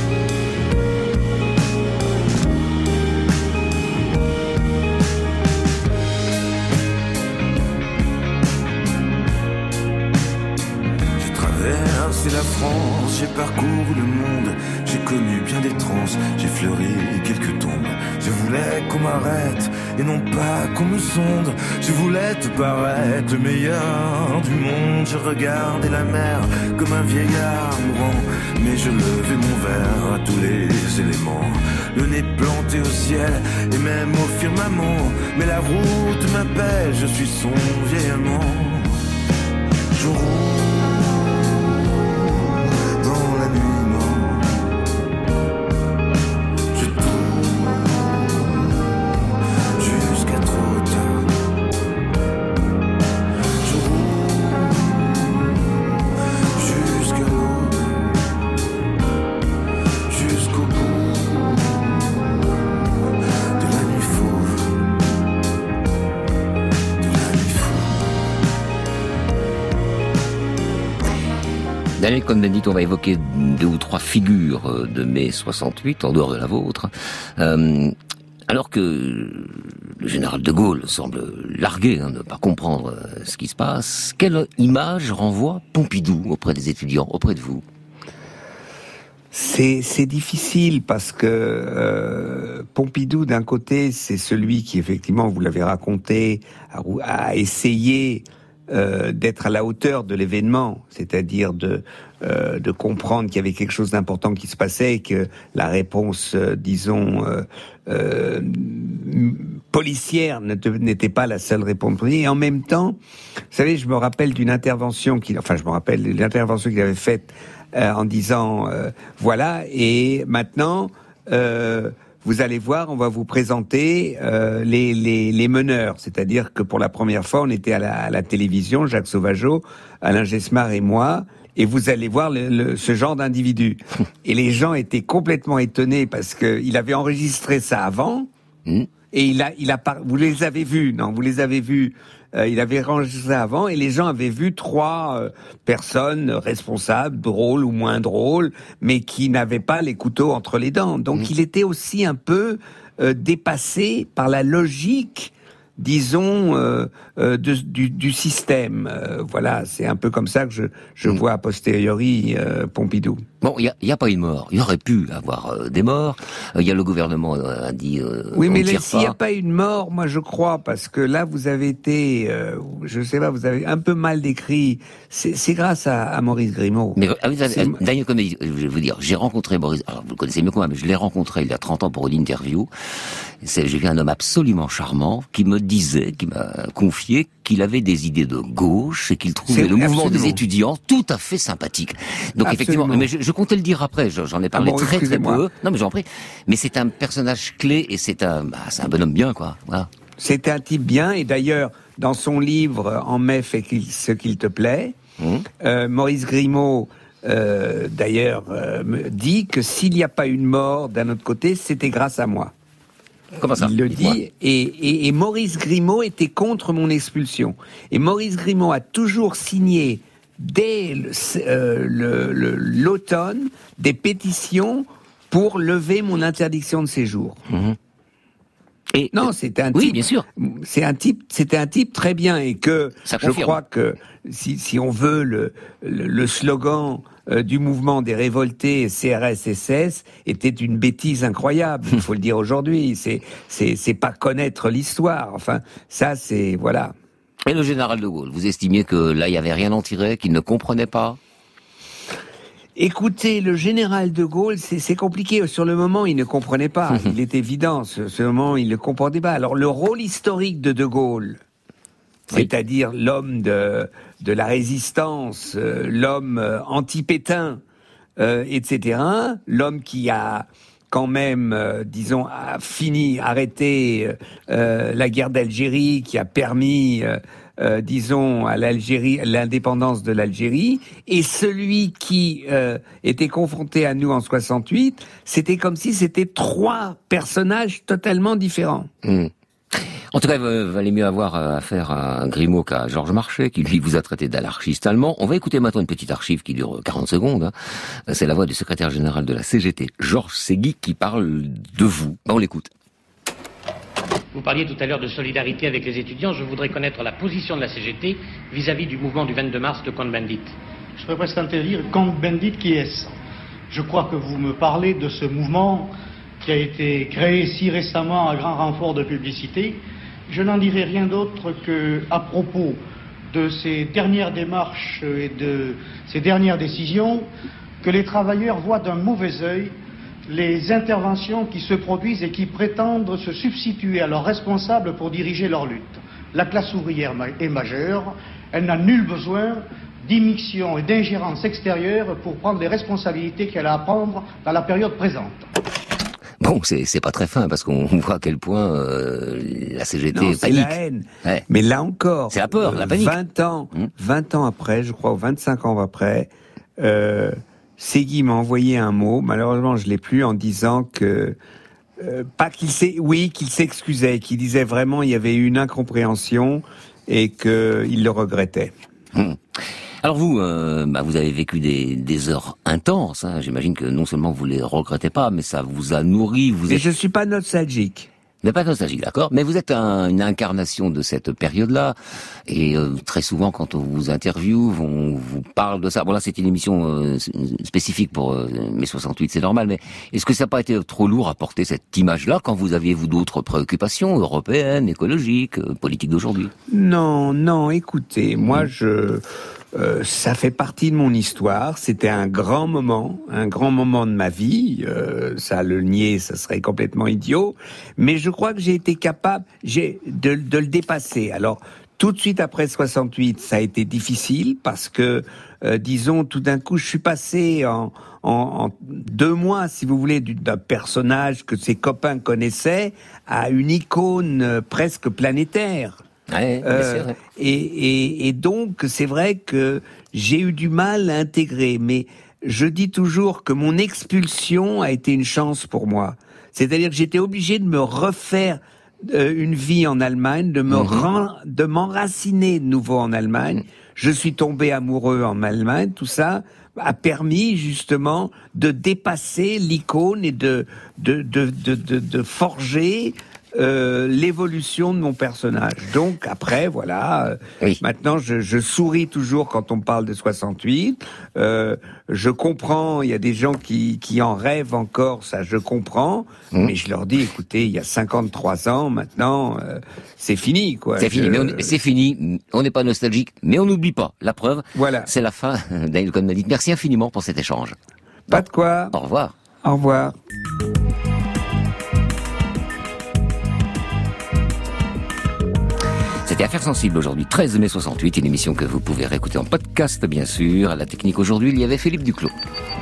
C'est la France, j'ai parcouru le monde, j'ai connu bien des transes, j'ai fleuri quelques tombes. Je voulais qu'on m'arrête et non pas qu'on me sonde. Je voulais te paraître le meilleur du monde. Je regardais la mer comme un vieillard mourant, mais je levais mon verre à tous les éléments. Le nez planté au ciel et même au firmament. Mais la route m'appelle, je suis son vieil amant. Je roule Daniel Cohn-Bendit, on va évoquer deux ou trois figures de mai soixante-huit, en dehors de la vôtre. Euh, alors que le général de Gaulle semble largué, hein, ne pas comprendre ce qui se passe, quelle image renvoie Pompidou auprès des étudiants, auprès de vous ? C'est, c'est difficile parce que euh, Pompidou, d'un côté, c'est celui qui, effectivement, vous l'avez raconté, a, a essayé Euh, d'être à la hauteur de l'événement, c'est-à-dire de euh, de comprendre qu'il y avait quelque chose d'important qui se passait et que la réponse, euh, disons, euh, euh, policière n'était pas la seule réponse. Et en même temps, vous savez, je me rappelle d'une intervention qu'il, enfin, je me rappelle de l'intervention qu'il avait faite euh, en disant, euh, voilà, et maintenant. Euh, Vous allez voir, on va vous présenter euh, les, les, les meneurs. C'est-à-dire que pour la première fois, on était à la, à la télévision, Jacques Sauvageau, Alain Gesmar et moi, et vous allez voir le, le, ce genre d'individu. Et les gens étaient complètement étonnés parce qu'il avait enregistré ça avant, mmh. et il a, il a, vous les avez vus, non, vous les avez vus. Euh, il avait enregistré ça avant, et les gens avaient vu trois euh, personnes responsables, drôles ou moins drôles, mais qui n'avaient pas les couteaux entre les dents. Donc mmh. il était aussi un peu euh, dépassé par la logique, disons, euh, euh, de, du, du système. Euh, voilà, c'est un peu comme ça que je, je mmh. vois a posteriori euh, Pompidou. Bon, il n'y a, a pas eu de mort. Il y aurait pu avoir euh, des morts. Il euh, y a le gouvernement euh, a dit. Euh, oui, mais là, s'il n'y a pas eu de mort, moi je crois, parce que là vous avez été, euh, je sais pas, vous avez un peu mal décrit. C'est, c'est grâce à, à Maurice Grimaud. Mais Daniel Comédie, je vais vous dire, j'ai rencontré Maurice. Alors vous le connaissez mieux que moi, mais je l'ai rencontré il y a trente ans pour une interview. C'est, j'ai vu un homme absolument charmant qui me disait, qui m'a confié qu'il avait des idées de gauche et qu'il trouvait c'est le mouvement absolument. des étudiants tout à fait sympathique. Donc absolument. effectivement, mais je, je comptais le dire après. J'en ai parlé ah bon, très très peu. Non, mais j'en prie. Mais c'est un personnage clé et c'est un, bah, c'est un bonhomme bien, quoi. Voilà. C'est un type bien et d'ailleurs dans son livre En mai fait ce qu'il te plaît, mmh. euh, Maurice Grimaud. Euh, d'ailleurs, euh, me dit que s'il n'y a pas une mort d'un autre côté, c'était grâce à moi. Comment ça ? Il le dit, et, et, et Maurice Grimaud était contre mon expulsion. Et Maurice Grimaud a toujours signé, dès le, euh, le, le, l'automne, des pétitions pour lever mon interdiction de séjour. Mmh. Et non, c'était un type. Oui, bien sûr. C'est un type. C'était un type très bien et que je crois que si, si on veut le, le, le slogan euh, du mouvement des révoltés C R S S S était une bêtise incroyable. Il faut le dire aujourd'hui. C'est c'est c'est pas connaître l'histoire. Enfin, ça c'est voilà. Et le général de Gaulle, vous estimiez que là il y avait rien à en tirer, qu'il ne comprenait pas? Écoutez, le général de Gaulle, c'est, c'est compliqué. Sur le moment, il ne comprenait pas. Il est évident. Sur ce moment, il ne comprenait pas. Alors, le rôle historique de de Gaulle, oui. c'est-à-dire l'homme de, de la résistance, euh, l'homme euh, anti-Pétain, euh, et cetera, l'homme qui a quand même, euh, disons, a fini, arrêté euh, la guerre d'Algérie, qui a permis... Euh, Euh, disons, à l'Algérie, l'indépendance de l'Algérie, et celui qui euh, était confronté à nous en soixante-huit, c'était comme si c'était trois personnages totalement différents. Mmh. En tout cas, il valait mieux avoir affaire à Grimaud qu'à Georges Marchais, qui lui vous a traité d'anarchiste allemand. On va écouter maintenant une petite archive qui dure quarante secondes. Hein. C'est la voix du secrétaire général de la C G T, Georges Ségui, qui parle de vous. On l'écoute. Vous parliez tout à l'heure de solidarité avec les étudiants. Je voudrais connaître la position de la C G T vis-à-vis du mouvement du vingt-deux mars de Cohn-Bendit. Je pourrais presque interdire Cohn-Bendit qui est-ce. Je crois que vous me parlez de ce mouvement qui a été créé si récemment à grand renfort de publicité. Je n'en dirai rien d'autre qu'à propos de ces dernières démarches et de ces dernières décisions que les travailleurs voient d'un mauvais œil les interventions qui se produisent et qui prétendent se substituer à leurs responsables pour diriger leur lutte. La classe ouvrière est majeure, elle n'a nul besoin d'immixtion et d'ingérence extérieure pour prendre les responsabilités qu'elle a à prendre dans la période présente. Bon, c'est, c'est pas très fin, parce qu'on voit à quel point euh, la C G T non, panique. C'est la haine. Ouais. Mais là encore, c'est la peur, euh, la panique. vingt ans, mmh. vingt ans après, je crois, ou vingt-cinq ans après, euh, Ségui m'a envoyé un mot, malheureusement je l'ai plus, en disant que euh, pas qu'il s'est, oui, qu'il s'excusait, qu'il disait vraiment il y avait eu une incompréhension et qu'il le regrettait. Hum. Alors vous, euh, bah vous avez vécu des, des heures intenses. Hein. J'imagine que non seulement vous les regrettez pas, mais ça vous a nourri. Vous et êtes... je suis pas nostalgique. Vous n'êtes pas nostalgique, d'accord, mais vous êtes un, une incarnation de cette période-là, et euh, très souvent, quand on vous interviewe, on vous parle de ça. Bon là, c'est une émission euh, spécifique pour euh, mai soixante-huit, c'est normal, mais est-ce que ça n'a pas été trop lourd à porter cette image-là quand vous aviez, vous, d'autres préoccupations européennes, écologiques, euh, politiques d'aujourd'hui? Non, non, écoutez, moi, mmh. je... Euh, ça fait partie de mon histoire. C'était un grand moment, un grand moment de ma vie. Euh, ça, le nier, ça serait complètement idiot. Mais je crois que j'ai été capable j'ai, de, de le dépasser. Alors, tout de suite après soixante-huit, ça a été difficile parce que, euh, disons, tout d'un coup, je suis passé en, en, en deux mois, si vous voulez, d'un personnage que ses copains connaissaient à une icône euh, presque planétaire. Ouais, euh, et, et, et donc, c'est vrai que j'ai eu du mal à intégrer, mais je dis toujours que mon expulsion a été une chance pour moi. C'est-à-dire que j'étais obligé de me refaire euh, une vie en Allemagne, de me mmh. ren- de m'enraciner de nouveau en Allemagne. Je suis tombé amoureux en Allemagne, tout ça a permis justement de dépasser l'icône et de de de de, de, de forger euh, l'évolution de mon personnage. Donc après, voilà, euh, oui. maintenant je, je souris toujours quand on parle de soixante-huit. Euh, je comprends, il y a des gens qui, qui en rêvent encore, ça je comprends, mmh. mais je leur dis, écoutez, il y a cinquante-trois ans maintenant, euh, c'est fini, quoi. C'est je... fini, mais on, c'est fini. On n'est pas nostalgique, mais on n'oublie pas. La preuve, voilà. c'est la fin. Daniel Cohn-Bendit, merci infiniment pour cet échange. Pas de quoi. Au revoir. Au revoir. C'était Affaires sensibles aujourd'hui, treize mai soixante-huit, une émission que vous pouvez réécouter en podcast, bien sûr. À la technique aujourd'hui, il y avait Philippe Duclos.